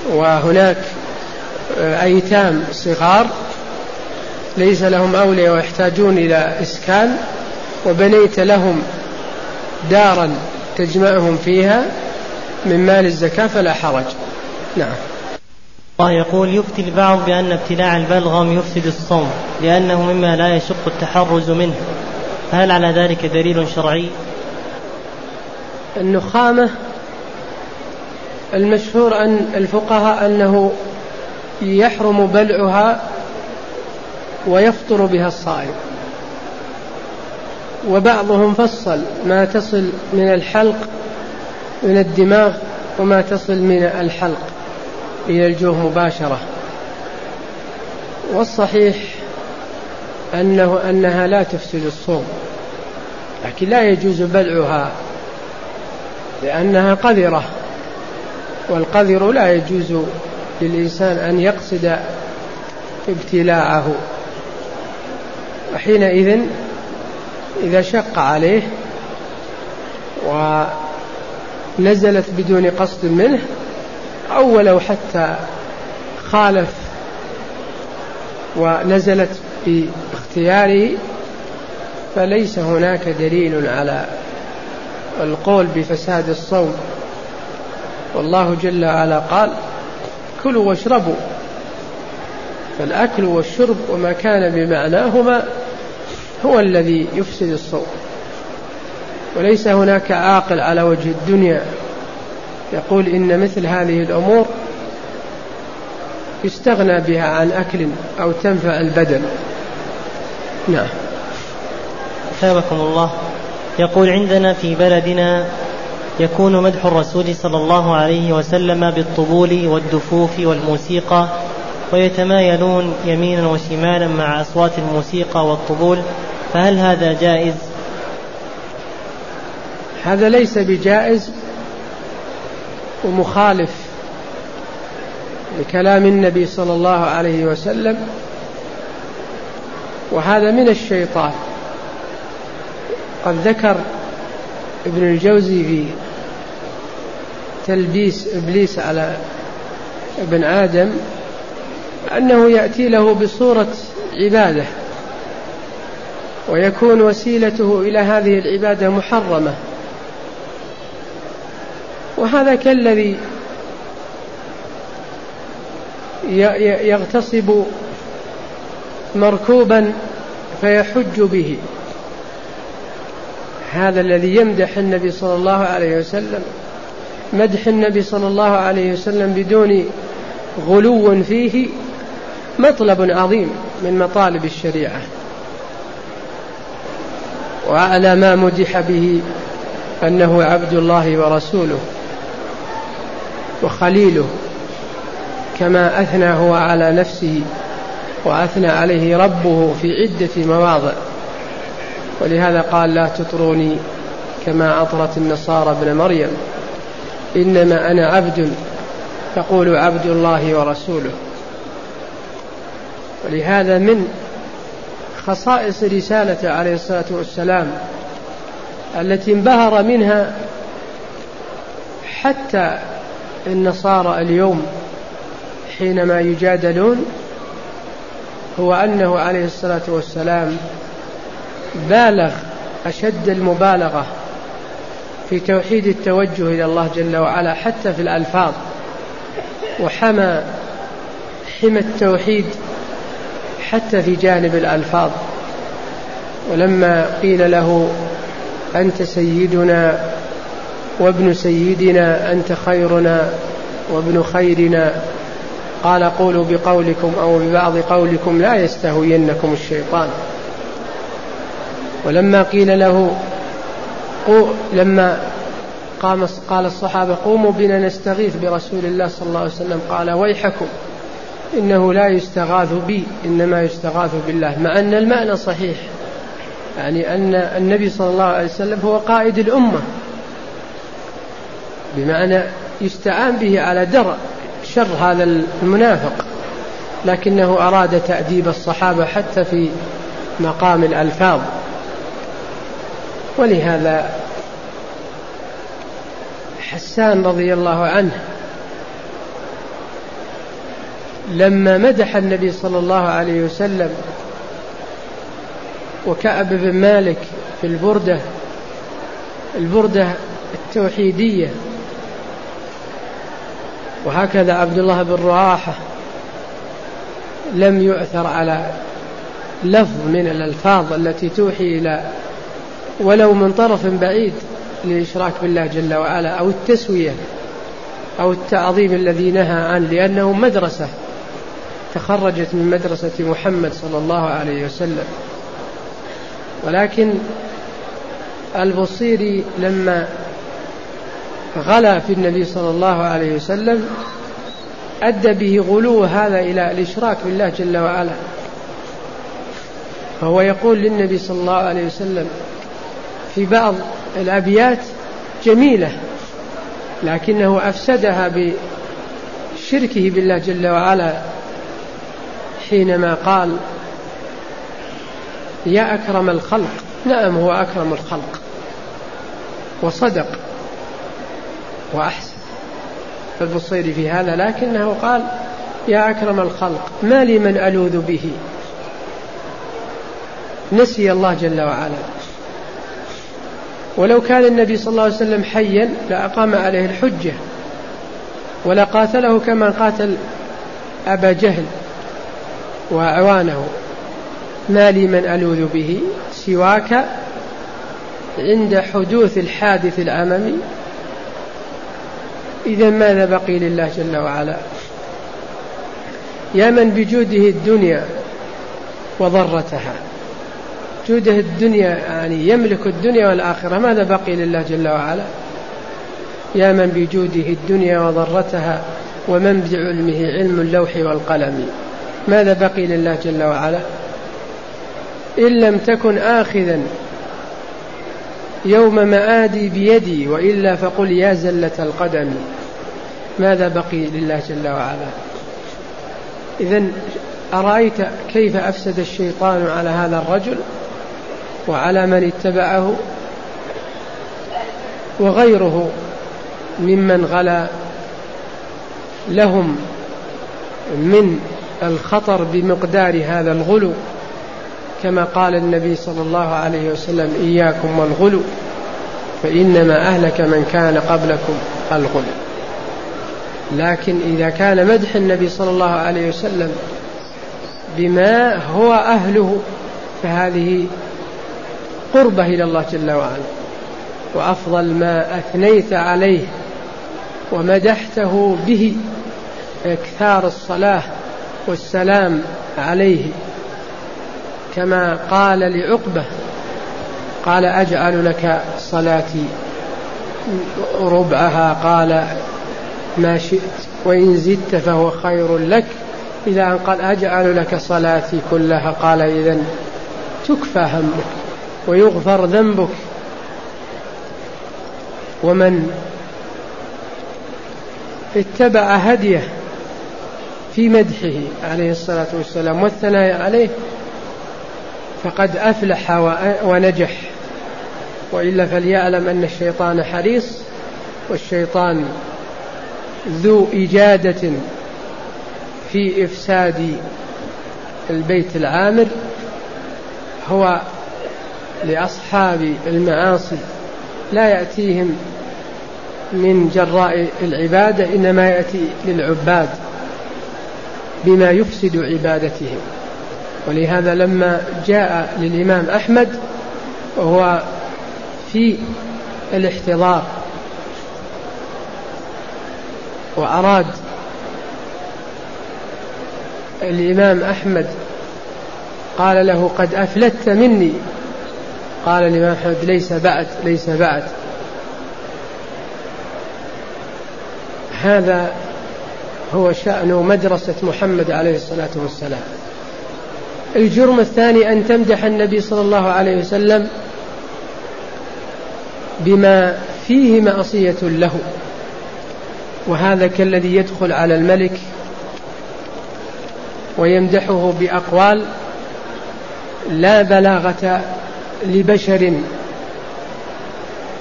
وهناك أيتام صغار ليس لهم أولياء ويحتاجون إلى إسكان، وبنيت لهم دارا تجمعهم فيها من مال الزكاة فلا حرج. نعم. الله يقول: يفتي البعض بأن ابتلاع البلغم يفسد الصوم لأنه مما لا يشق التحرز منه، فهل على ذلك دليل شرعي؟ النخامة المشهور عن الفقهاء أنه يحرم بلعها ويفطر بها الصائم، وبعضهم فصل ما تصل من الحلق من الدماغ وما تصل من الحلق إلى الجوف مباشرة، والصحيح أنها لا تفسد الصوم، لكن لا يجوز بلعها لأنها قذرة، والقذر لا يجوز للإنسان أن يقصد ابتلاعه، وحينئذ إذا شق عليه ونزلت بدون قصد منه أو ولو حتى خالف ونزلت باختياره فليس هناك دليل على القول بفساد الصوم. والله جل وعلا قال: كلوا واشربوا، فالأكل والشرب وما كان بمعناهما هو الذي يفسد الصوم، وليس هناك عاقل على وجه الدنيا يقول إن مثل هذه الأمور يستغنى بها عن أكل أو تنفع البدن. نعم. أثابكم الله. يقول: عندنا في بلدنا يكون مدح الرسول صلى الله عليه وسلم بالطبول والدفوف والموسيقى، ويتمايلون يمينا وشمالا مع أصوات الموسيقى والطبول، فهل هذا جائز؟ هذا ليس بجائز ومخالف لكلام النبي صلى الله عليه وسلم، وهذا من الشيطان. قد ذكر ابن الجوزي في تلبيس إبليس على ابن آدم أنه يأتي له بصورة عبادة ويكون وسيلته إلى هذه العبادة محرمة، وهذا كالذي يغتصب مركوبا فيحج به. هذا الذي يمدح النبي صلى الله عليه وسلم مدح النبي صلى الله عليه وسلم بدون غلو فيه مطلب عظيم من مطالب الشريعة، وأعلى ما مدح به أنه عبد الله ورسوله وخليله، كما أثنى هو على نفسه وأثنى عليه ربه في عدة مواضع. ولهذا قال: لا تطروني كما أطرت النصارى ابن مريم، إنما أنا عبد فقولوا عبد الله ورسوله. ولهذا من خصائص رسالة عليه الصلاة والسلام التي انبهر منها حتى النصارى اليوم حينما يجادلون هو أنه عليه الصلاة والسلام بالغ أشد المبالغة في توحيد التوجه إلى الله جل وعلا حتى في الألفاظ، وحمى التوحيد حتى في جانب الألفاظ. ولما قيل له: أنت سيدنا وابن سيدنا، أنت خيرنا وابن خيرنا، قال: قولوا بقولكم أو ببعض قولكم لا يستهوينكم الشيطان. ولما قيل له لما قال الصحابة: قوموا بنا نستغيث برسول الله صلى الله عليه وسلم، قال: ويحكم إنه لا يستغاث بي إنما يستغاث بالله، مع أن المعنى صحيح، يعني أن النبي صلى الله عليه وسلم هو قائد الأمة، بمعنى يستعان به على درء شر هذا المنافق، لكنه أراد تأديب الصحابة حتى في مقام الألفاظ. ولهذا حسان رضي الله عنه لما مدح النبي صلى الله عليه وسلم وكعب بن مالك في البردة التوحيدية، وهكذا عبد الله بن رواحة لم يؤثر على لفظ من الألفاظ التي توحي إلى ولو من طرف بعيد للإشراك بالله جل وعلا أو التسوية أو التعظيم الذي نهى عنه، لأنه مدرسة تخرجت من مدرسة محمد صلى الله عليه وسلم. ولكن البصيري لما غلا في النبي صلى الله عليه وسلم أدى به غلو هذا إلى الإشراك بالله جل وعلا، فهو يقول للنبي صلى الله عليه وسلم في بعض الأبيات جميلة لكنه أفسدها بشركه بالله جل وعلا حينما قال يا أكرم الخلق. نعم هو أكرم الخلق وصدق وأحسن فالبصيري في هذا، لكنه قال يا أكرم الخلق ما لي من ألوذ به، نسي الله جل وعلا. ولو كان النبي صلى الله عليه وسلم حيا لأقام عليه الحجة ولا قاتله كما قاتل أبا جهل وأعوانه. ما لي من ألوذ به سواك عند حدوث الحادث العممي. إذا ماذا بقي لله جل وعلا؟ يا من بجوده الدنيا وضرتها، جوده الدنيا يعني يملك الدنيا والآخرة، ماذا بقي لله جل وعلا؟ يا من بجوده الدنيا وضرتها ومنبع علمه علم اللوح والقلم، ماذا بقي لله جل وعلا؟ إن لم تكن آخذا يوم مآدي بيدي وإلا فقل يا زلة القدم، ماذا بقي لله جل وعلا؟ إذن أرأيت كيف أفسد الشيطان على هذا الرجل وعلى من اتبعه وغيره ممن غلا لهم من الخطر بمقدار هذا الغلو، كما قال النبي صلى الله عليه وسلم إياكم والغلو فإنما أهلك من كان قبلكم الغلو. لكن إذا كان مدح النبي صلى الله عليه وسلم بما هو أهله فهذه قربة إلى الله جل وعلا، وأفضل ما أثنيت عليه ومدحته به إكثار الصلاة والسلام عليه، كما قال لعقبة قال أجعل لك صلاتي ربعها، قال ما شئت وإن زدت فهو خير لك، إذا أن قال أجعل لك صلاتي كلها قال إذن تكفى همك ويغفر ذنبك. ومن اتبع هديه في مدحه عليه الصلاة والسلام والثناء عليه فقد أفلح ونجح، وإلا فليعلم أن الشيطان حريص، والشيطان ذو إجادة في إفساد البيت العامر، هو لأصحاب المعاصي لا يأتيهم من جراء العبادة، إنما يأتي للعباد بما يفسد عبادتهم. ولهذا لما جاء للإمام أحمد وهو في الاحتضار وأراد الإمام أحمد قال له قد أفلت مني، قال الإمام أحمد ليس بعد. هذا هو شأن مدرسة محمد عليه الصلاة والسلام. الجرم الثاني أن تمدح النبي صلى الله عليه وسلم بما فيه معصية له، وهذا كالذي يدخل على الملك ويمدحه بأقوال لا بلاغة لبشر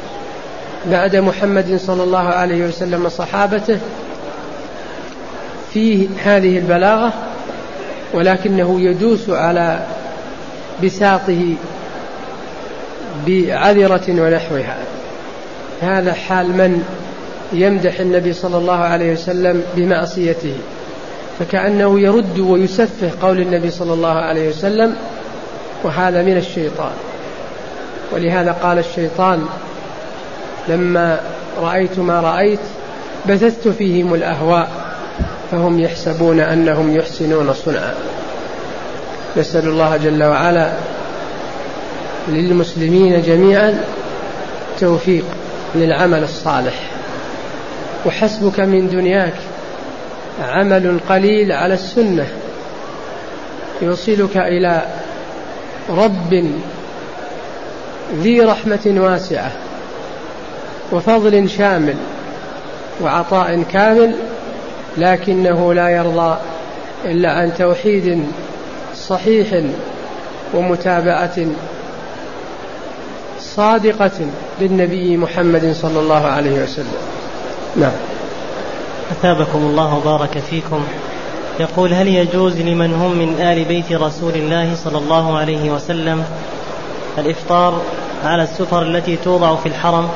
بعد محمد صلى الله عليه وسلم وصحابته فيه هذه البلاغة، ولكنه يدوس على بساطه بعذرة ونحوها. هذا حال من يمدح النبي صلى الله عليه وسلم بمعصيته، فكأنه يرد ويسفه قول النبي صلى الله عليه وسلم، وهذا من الشيطان. ولهذا قال الشيطان لما رأيت ما رأيت بثثت فيهم الأهواء فهم يحسبون أنهم يحسنون صنعا. نسأل الله جل وعلا للمسلمين جميعا توفيق للعمل الصالح. وحسبك من دنياك عمل قليل على السنة يوصلك إلى رب ذي رحمة واسعة وفضل شامل وعطاء كامل، لكنه لا يرضى إلا عن توحيد صحيح ومتابعة صادقة للنبي محمد صلى الله عليه وسلم. نعم. أثابكم الله وبارك فيكم. يقول: هل يجوز لمن هم من آل بيت رسول الله صلى الله عليه وسلم الإفطار على السفر التي توضع في الحرم؟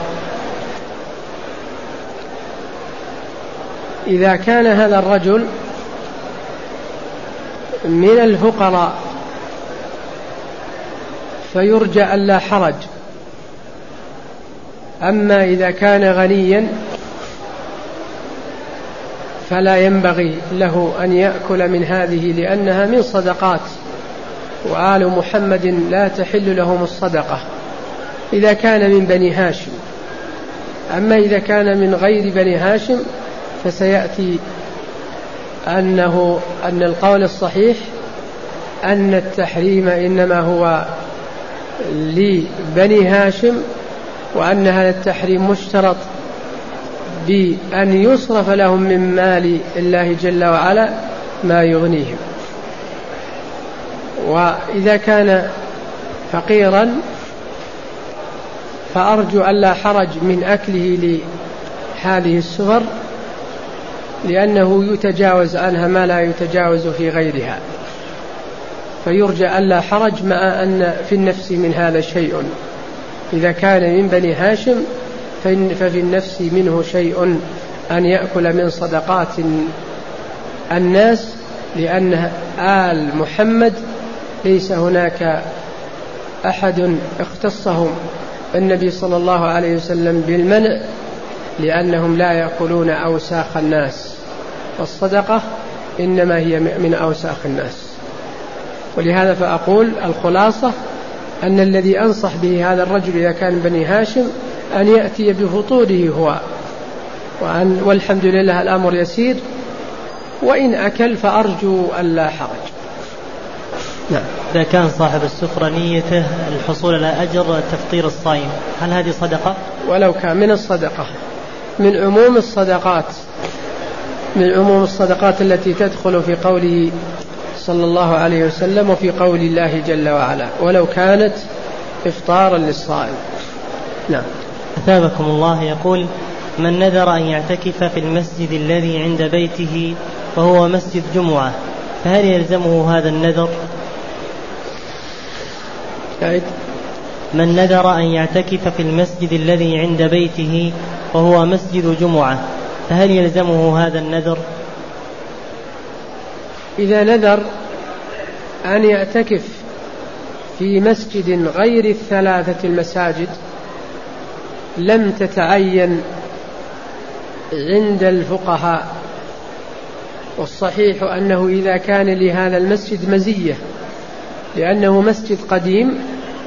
إذا كان هذا الرجل من الفقراء فيرجى ألا حرج، أما إذا كان غنيا فلا ينبغي له أن يأكل من هذه، لأنها من صدقات، وآل محمد لا تحل لهم الصدقة إذا كان من بني هاشم. أما إذا كان من غير بني هاشم فسيأتي أن القول الصحيح أن التحريم إنما هو لبني هاشم، وأن هذا التحريم مشترط بأن يصرف لهم من مال الله جل وعلا ما يغنيهم. وإذا كان فقيرا فأرجو ألا حرج من أكله لهذه السفر، لأنه يتجاوز عنها ما لا يتجاوز في غيرها، فيرجى ألا حرج، مع أن في النفس من هذا شيء. إذا كان من بني هاشم ففي النفس منه شيء أن يأكل من صدقات الناس، لأن آل محمد ليس هناك أحد اختصهم النبي صلى الله عليه وسلم بالمنع، لأنهم لا يأكلون أوساخ الناس، والصدقة إنما هي من أوساخ الناس. ولهذا فأقول الخلاصة أن الذي أنصح به هذا الرجل إذا كان بني هاشم أن يأتي بفطوره هو، والحمد لله الأمر يسير، وإن أكل فأرجو ألا حرج. نعم. إذا كان صاحب السفرة نيته الحصول على أجر تفطير الصائم، هل هذه صدقة؟ ولو كان من الصدقة، من عموم الصدقات، من عموم الصدقات التي تدخل في قوله صلى الله عليه وسلم وفي قول الله جل وعلا، ولو كانت إفطارا للصائم. نعم. أثابكم الله. يقول: من نذر أن يعتكف في المسجد الذي عند بيته وهو مسجد جمعة فهل يلزمه هذا النذر؟ من نذر أن يعتكف في المسجد الذي عند بيته وهو مسجد جمعة فهل يلزمه هذا النذر؟ إذا نذر أن يعتكف في مسجد غير الثلاثة المساجد لم تتعين عند الفقهاء، والصحيح أنه إذا كان لهذا المسجد مزية لأنه مسجد قديم،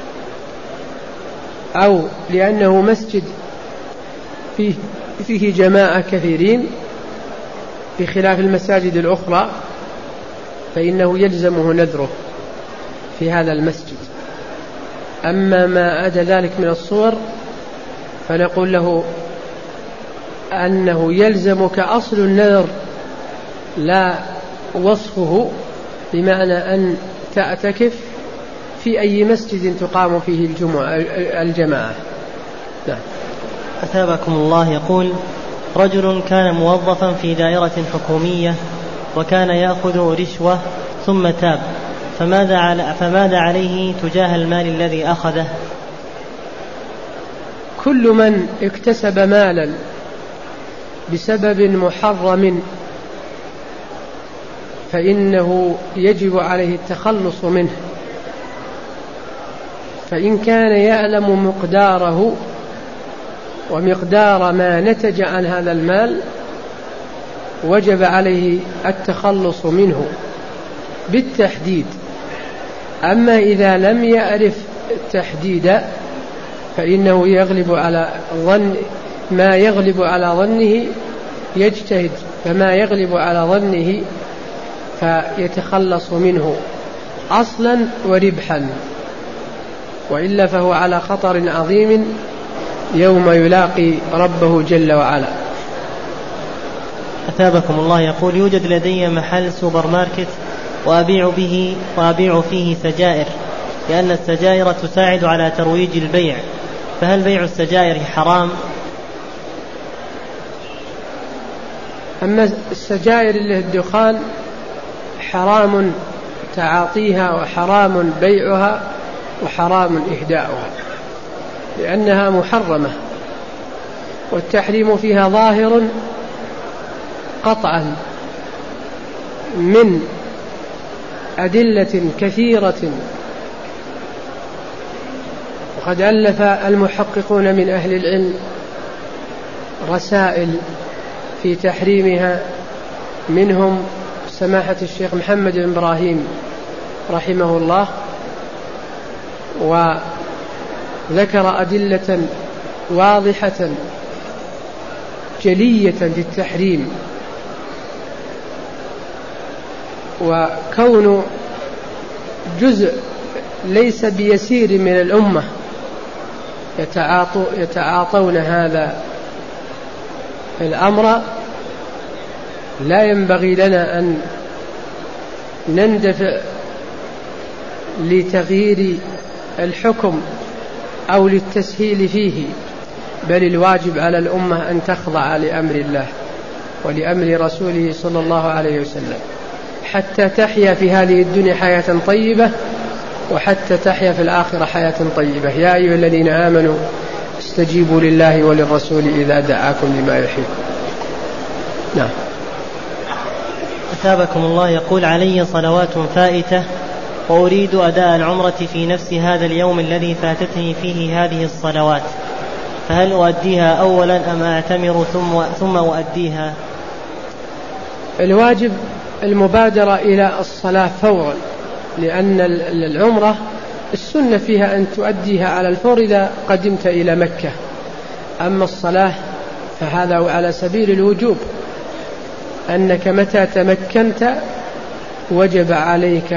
أو لأنه مسجد فيه جماعة كثيرين بخلاف المساجد الأخرى، فإنه يلزمه نذره في هذا المسجد. أما ما عدا ذلك من الصور فنقول له أنه يلزمك أصل النذر لا وصفه، بمعنى أن تعتكف في أي مسجد تقام فيه الجماعة. نعم. أثابكم الله. يقول: رجل كان موظفا في دائرة حكومية وكان يأخذ رشوة ثم تاب، فماذا عليه تجاه المال الذي أخذه؟ كل من اكتسب مالا بسبب محرم فإنه يجب عليه التخلص منه، فإن كان يعلم مقداره ومقدار ما نتج عن هذا المال وجب عليه التخلص منه بالتحديد. أما إذا لم يعرف التحديد فإنه يغلب على ظن ما يغلب على ظنه، يجتهد فما يغلب على ظنه فيتخلص منه أصلا وربحا، وإلا فهو على خطر عظيم يوم يلاقي ربه جل وعلا. أثابكم الله، يقول: يوجد لدي محل سوبر ماركت وأبيع فيه سجائر، لأن السجائر تساعد على ترويج البيع، فهل بيع السجائر حرام؟ أما السجائر اللي الدخان حرام تعاطيها وحرام بيعها وحرام إهداؤها، لأنها محرمة، والتحريم فيها ظاهر قطعا من أدلة كثيرة، وقد ألف المحققون من أهل العلم رسائل في تحريمها، منهم سماحة الشيخ محمد بن إبراهيم رحمه الله، وذكر أدلة واضحة جلية في التحريم. وكون جزء ليس بيسير من الأمة يتعاطون هذا الأمر، لا ينبغي لنا أن نندفع لتغيير الحكم أو للتسهيل فيه، بل الواجب على الأمة أن تخضع لأمر الله ولأمر رسوله صلى الله عليه وسلم حتى تحيا في هذه الدنيا حياة طيبة، وحتى تحيا في الآخرة حياة طيبة. يا أيها الذين آمنوا استجيبوا لله وللرسول إذا دعاكم لما يحييكم. نعم. أثابكم الله، يقول: علي صلوات فائتة وأريد أداء العمرة في نفس هذا اليوم الذي فاتتني فيه هذه الصلوات، فهل أؤديها أولا أم أعتمر ثم أؤديها؟ الواجب المبادرة إلى الصلاة فورا، لأن العمرة السنة فيها أن تؤديها على الفور إذا قدمت إلى مكة. أما الصلاة فهذا على سبيل الوجوب، أنك متى تمكنت وجب عليك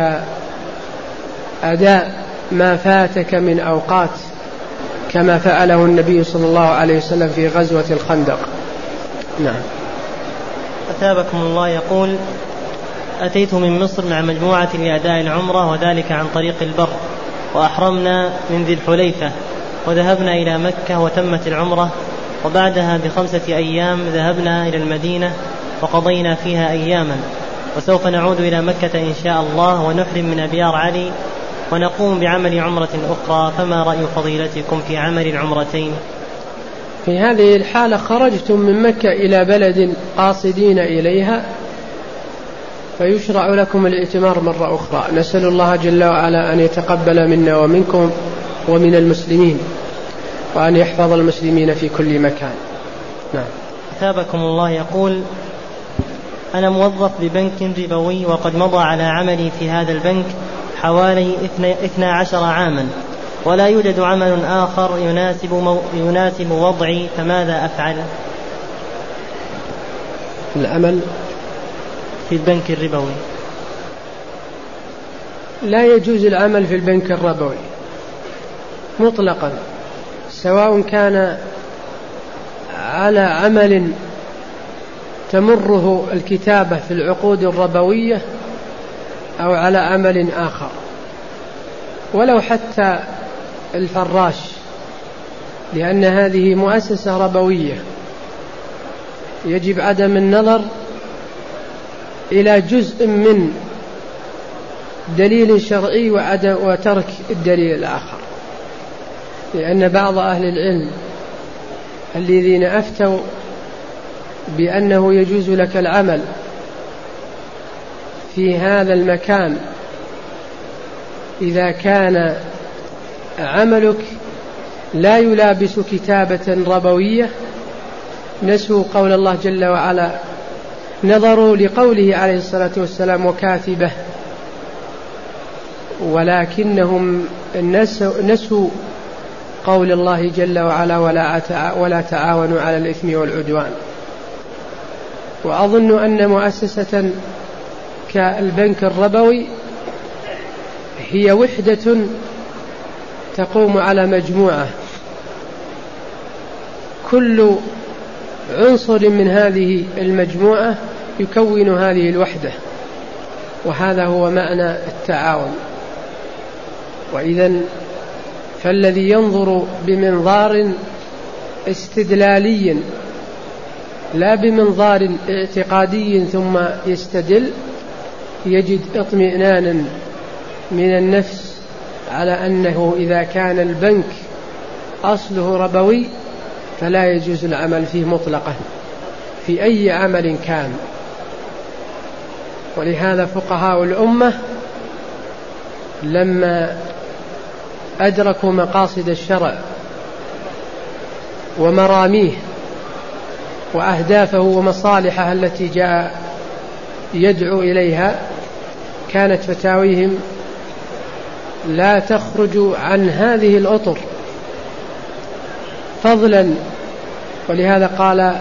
أداء ما فاتك من أوقات، كما فعله النبي صلى الله عليه وسلم في غزوة الخندق. نعم. أثابكم الله، يقول: أتيت من مصر مع مجموعة لأداء العمرة، وذلك عن طريق البر، وأحرمنا من ذي الحليفة وذهبنا إلى مكة وتمت العمرة، وبعدها ب5 أيام ذهبنا إلى المدينة وقضينا فيها أياما، وسوف نعود إلى مكة إن شاء الله ونحرم من أبيار علي ونقوم بعمل عمرة أخرى، فما رأي فضيلتكم في عمل العمرتين؟ في هذه الحالة خرجتم من مكة إلى بلد قاصدين إليها، فيشرع لكم الاعتمار مرة أخرى. نسأل الله جل وعلا أن يتقبل منا ومنكم ومن المسلمين، وأن يحفظ المسلمين في كل مكان. نعم. أثابكم الله، يقول: أنا موظف ببنك ربوي، وقد مضى على عملي في هذا البنك حوالي 12 عاما، ولا يوجد عمل آخر يناسب وضعي، فماذا أفعل؟ العمل في البنك الربوي لا يجوز العمل في البنك الربوي مطلقا، سواء كان على عمل تمره الكتابة في العقود الربوية أو على عمل آخر، ولو حتى الفراش، لأن هذه مؤسسة ربوية، يجب عدم النظر إلى جزء من دليل شرعي وترك الدليل الآخر، لأن بعض أهل العلم الذين أفتوا بأنه يجوز لك العمل في هذا المكان إذا كان عملك لا يلابس كتابة ربوية، نسوا قول الله جل وعلا، نظروا لقوله عليه الصلاة والسلام وكاتبه، ولكنهم نسوا قول الله جل وعلا ولا تعاونوا على الإثم والعدوان. وأظن أن مؤسسة كالبنك الربوي هي وحدة تقوم على مجموعة، كل عنصر من هذه المجموعة يكون هذه الوحدة، وهذا هو معنى التعاون. وإذن فالذي ينظر بمنظار استدلالي لا بمنظار اعتقادي ثم يستدل يجد اطمئنانا من النفس على أنه إذا كان البنك أصله ربوي فلا يجوز العمل فيه مطلقا في أي عمل كان. ولهذا فقهاء الأمة لما أدركوا مقاصد الشرع ومراميه وأهدافه ومصالحه التي جاء يدعو إليها، كانت فتاويهم لا تخرج عن هذه الأطر فضلا. ولهذا قال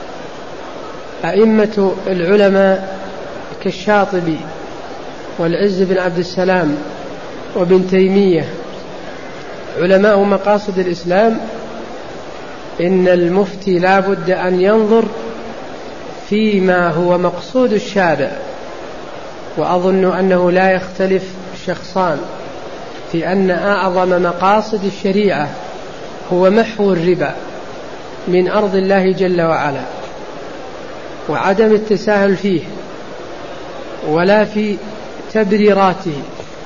أئمة العلماء كالشاطبي والعز بن عبد السلام وابن تيمية علماء مقاصد الإسلام إن المفتي لا بد أن ينظر فيما هو مقصود الشارع. وأظن أنه لا يختلف شخصان في أن أعظم مقاصد الشريعة هو محو الربا من أرض الله جل وعلا، وعدم التساهل فيه ولا في تبريراته.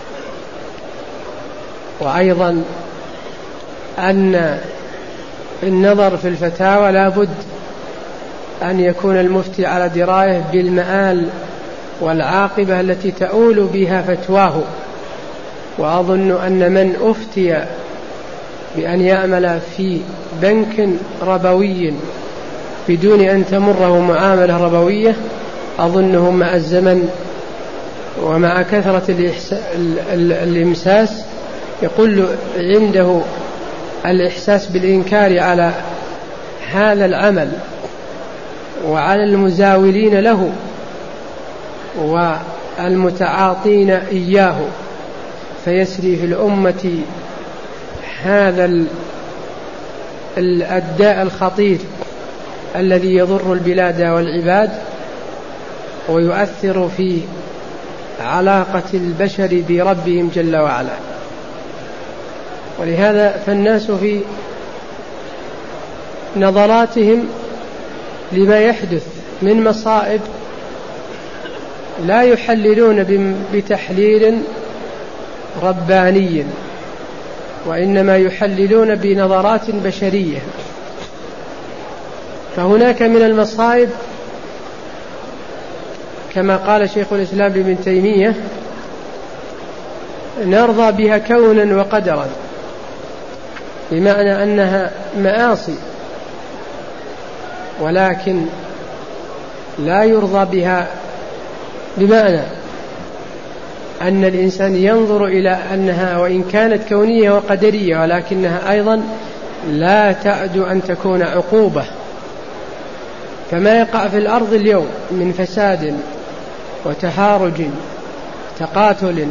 وأيضا أن النظر في الفتاوى لا بد أن يكون المفتي على دراية بالمآل والعاقبة التي تؤول بها فتواه. وأظن أن من أفتي بأن يعمل في بنك ربوي بدون أن تمره معاملة ربوية، أظنه مع الزمن ومع كثرة الإمساس يقول عنده الإحساس بالإنكار على هذا العمل وعلى المزاولين له والمتعاطين إياه، فيسري في الأمة هذا الداء الخطير الذي يضر البلاد والعباد ويؤثر في علاقة البشر بربهم جل وعلا. ولهذا فالناس في نظراتهم لما يحدث من مصائب لا يحللون بتحليل رباني، وإنما يحللون بنظرات بشرية. فهناك من المصائب كما قال شيخ الإسلام ابن تيمية نرضى بها كونا وقدرا، بمعنى أنها معاصي، ولكن لا يرضى بها بمعنى أن الإنسان ينظر إلى أنها وإن كانت كونية وقدرية ولكنها أيضا لا تعد أن تكون عقوبة. فما يقع في الأرض اليوم من فساد وتهارج تقاتل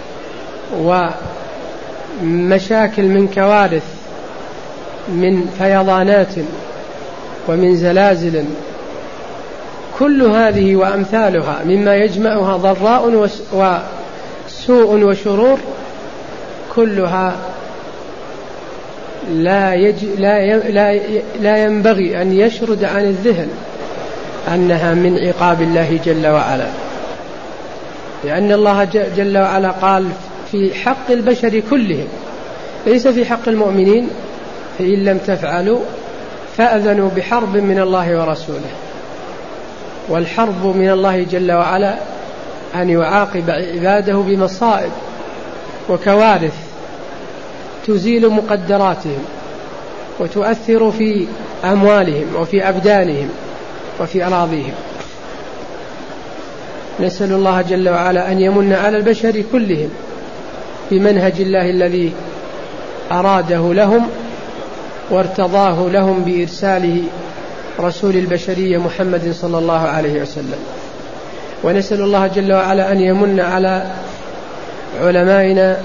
ومشاكل من كوارث من فيضانات ومن زلازل، كل هذه وأمثالها مما يجمعها ضراء وسوء وشرور، كلها لا ينبغي أن يشرد عن الذهن أنها من عقاب الله جل وعلا. لأن الله جل وعلا قال في حق البشر كلهم، ليس في حق المؤمنين، فإن لم تفعلوا فأذنوا بحرب من الله ورسوله. والحرب من الله جل وعلا أن يعاقب عباده بمصائب وكوارث تزيل مقدراتهم وتؤثر في أموالهم وفي أبدانهم وفي أراضيهم. نسأل الله جل وعلا أن يمن على البشر كلهم بمنهج الله الذي أراده لهم وارتضاه لهم بإرساله رسول البشرية محمد صلى الله عليه وسلم. ونسأل الله جل وعلا أن يمن على علمائنا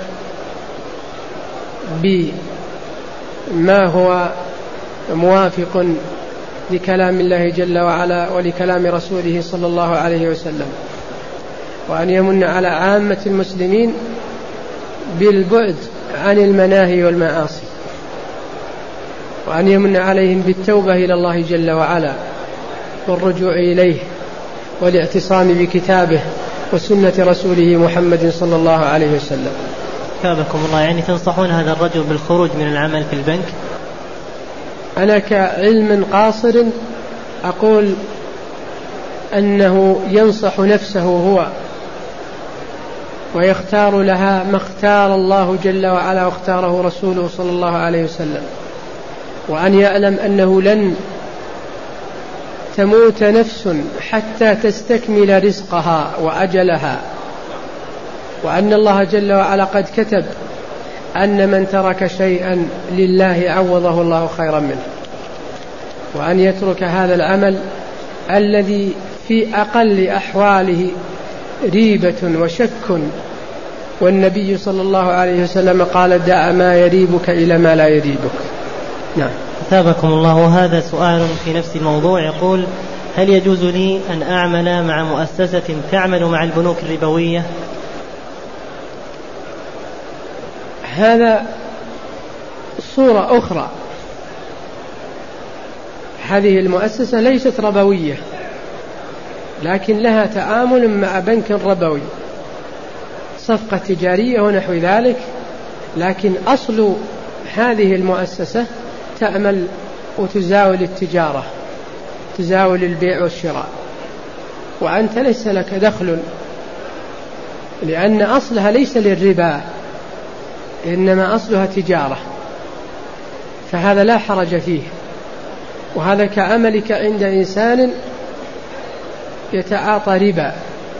بما هو موافق لكلام الله جل وعلا ولكلام رسوله صلى الله عليه وسلم، وأن يمن على عامة المسلمين بالبعد عن المناهي والمعاصي، وأن يمن عليهم بالتوبة إلى الله جل وعلا والرجوع إليه والاعتصام بكتابه وسنة رسوله محمد صلى الله عليه وسلم. كابكم الله، يعني تنصحون هذا الرجل بالخروج من العمل في البنك؟ أنا كعلم قاصر أقول أنه ينصح نفسه هو ويختار لها ما اختار الله جل وعلا واختاره رسوله صلى الله عليه وسلم، وأن يعلم أنه لن تموت نفس حتى تستكمل رزقها وأجلها، وأن الله جل وعلا قد كتب أن من ترك شيئا لله عوضه الله خيرا منه، وأن يترك هذا العمل الذي في أقل أحواله ريبة وشك، والنبي صلى الله عليه وسلم قال دع ما يريبك إلى ما لا يريبك. نعم. أثابكم الله. وهذا سؤال في نفس الموضوع، يقول: هل يجوز لي أن أعمل مع مؤسسة تعمل مع البنوك الربوية؟ هذا صورة أخرى. هذه المؤسسة ليست ربوية، لكن لها تعامل مع بنك ربوي، صفقة تجارية ونحو ذلك، لكن أصل هذه المؤسسة تعمل وتزاول التجارة، تزاول البيع والشراء، وأنت ليس لك دخل، لأن أصلها ليس للربا، إنما أصلها تجارة، فهذا لا حرج فيه. وهذا كعملك عند إنسان يتعاطى ربا،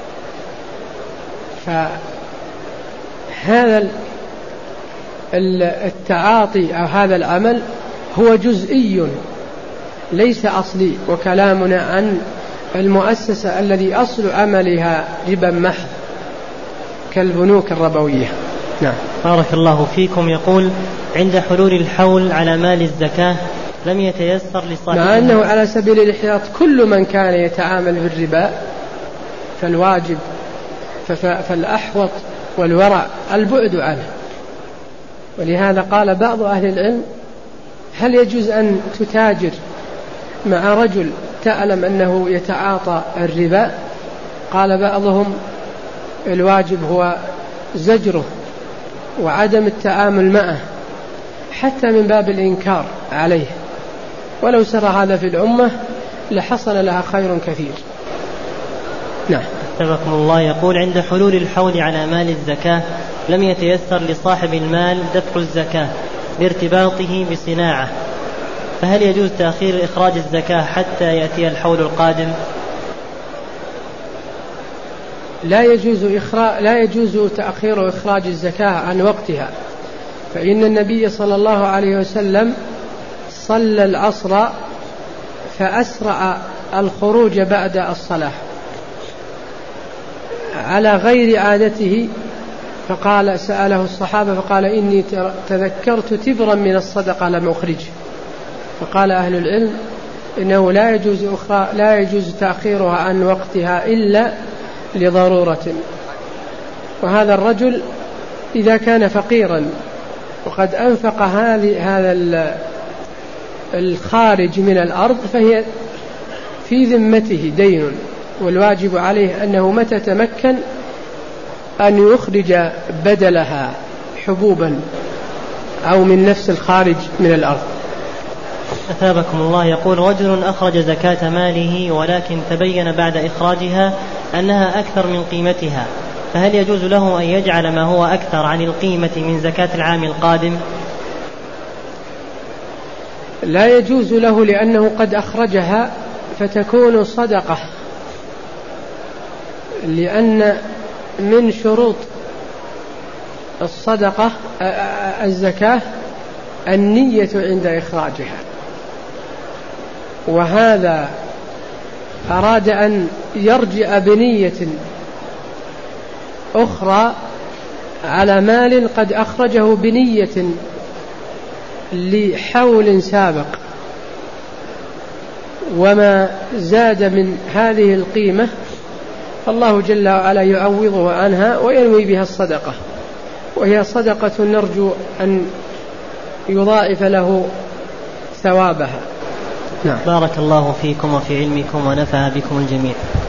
فهذا التعاطي أو هذا العمل هو جزئي ليس أصلي. وكلامنا عن المؤسسة الذي أصل عملها ربا محض كالبنوك الربوية. نعم. بارك الله فيكم. يقول: عند حلول الحول على مال الزكاة لم يتيسر لصاحبه، مع أنه على سبيل الاحتياط كل من كان يتعامل بالربا فالواجب فالأحوط والورع البعد عنه. ولهذا قال بعض أهل العلم: هل يجوز أن تتاجر مع رجل تعلم أنه يتعاطى الربا؟ قال بعضهم: الواجب هو زجره وعدم التعامل معه حتى من باب الإنكار عليه، ولو سرى هذا في الأمة لحصل لها خير كثير. نعم. أثابكم الله. يقول: عند حلول الحول على مال الزكاة لم يتيسر لصاحب المال دفع الزكاة لارتباطه بصناعة، فهل يجوز تأخير إخراج الزكاة حتى يأتي الحول القادم؟ لا يجوز تأخير إخراج الزكاة عن وقتها، فإن النبي صلى الله عليه وسلم صلى العصر فأسرع الخروج بعد الصلاة على غير عادته، فقال سأله الصحابة فقال: إني تذكرت تبرا من الصدقة لم أخرجه. فقال أهل العلم: إنه لا يجوز تأخيرها عن وقتها إلا لضرورة. وهذا الرجل إذا كان فقيرا وقد أنفق هذا الخارج من الأرض فهي في ذمته دين، والواجب عليه أنه متى تمكن أن يخرج بدلها حبوبا أو من نفس الخارج من الأرض. أثابكم الله. يقول رجل أخرج زكاة ماله ولكن تبين بعد إخراجها أنها أكثر من قيمتها، فهل يجوز له أن يجعل ما هو أكثر عن القيمة من زكاة العام القادم؟ لا يجوز له، لأنه قد أخرجها فتكون صدقة، لأن من شروط الصدقة الزكاة النية عند إخراجها، وهذا أراد أن يرجع بنية أخرى على مال قد أخرجه بنية لحول سابق، وما زاد من هذه القيمة فالله جل وعلا يعوضه عنها وينوي بها الصدقة، وهي صدقة نرجو أن يضاعف له ثوابها. نعم. بارك الله فيكم وفي علمكم ونفع بكم الجميع.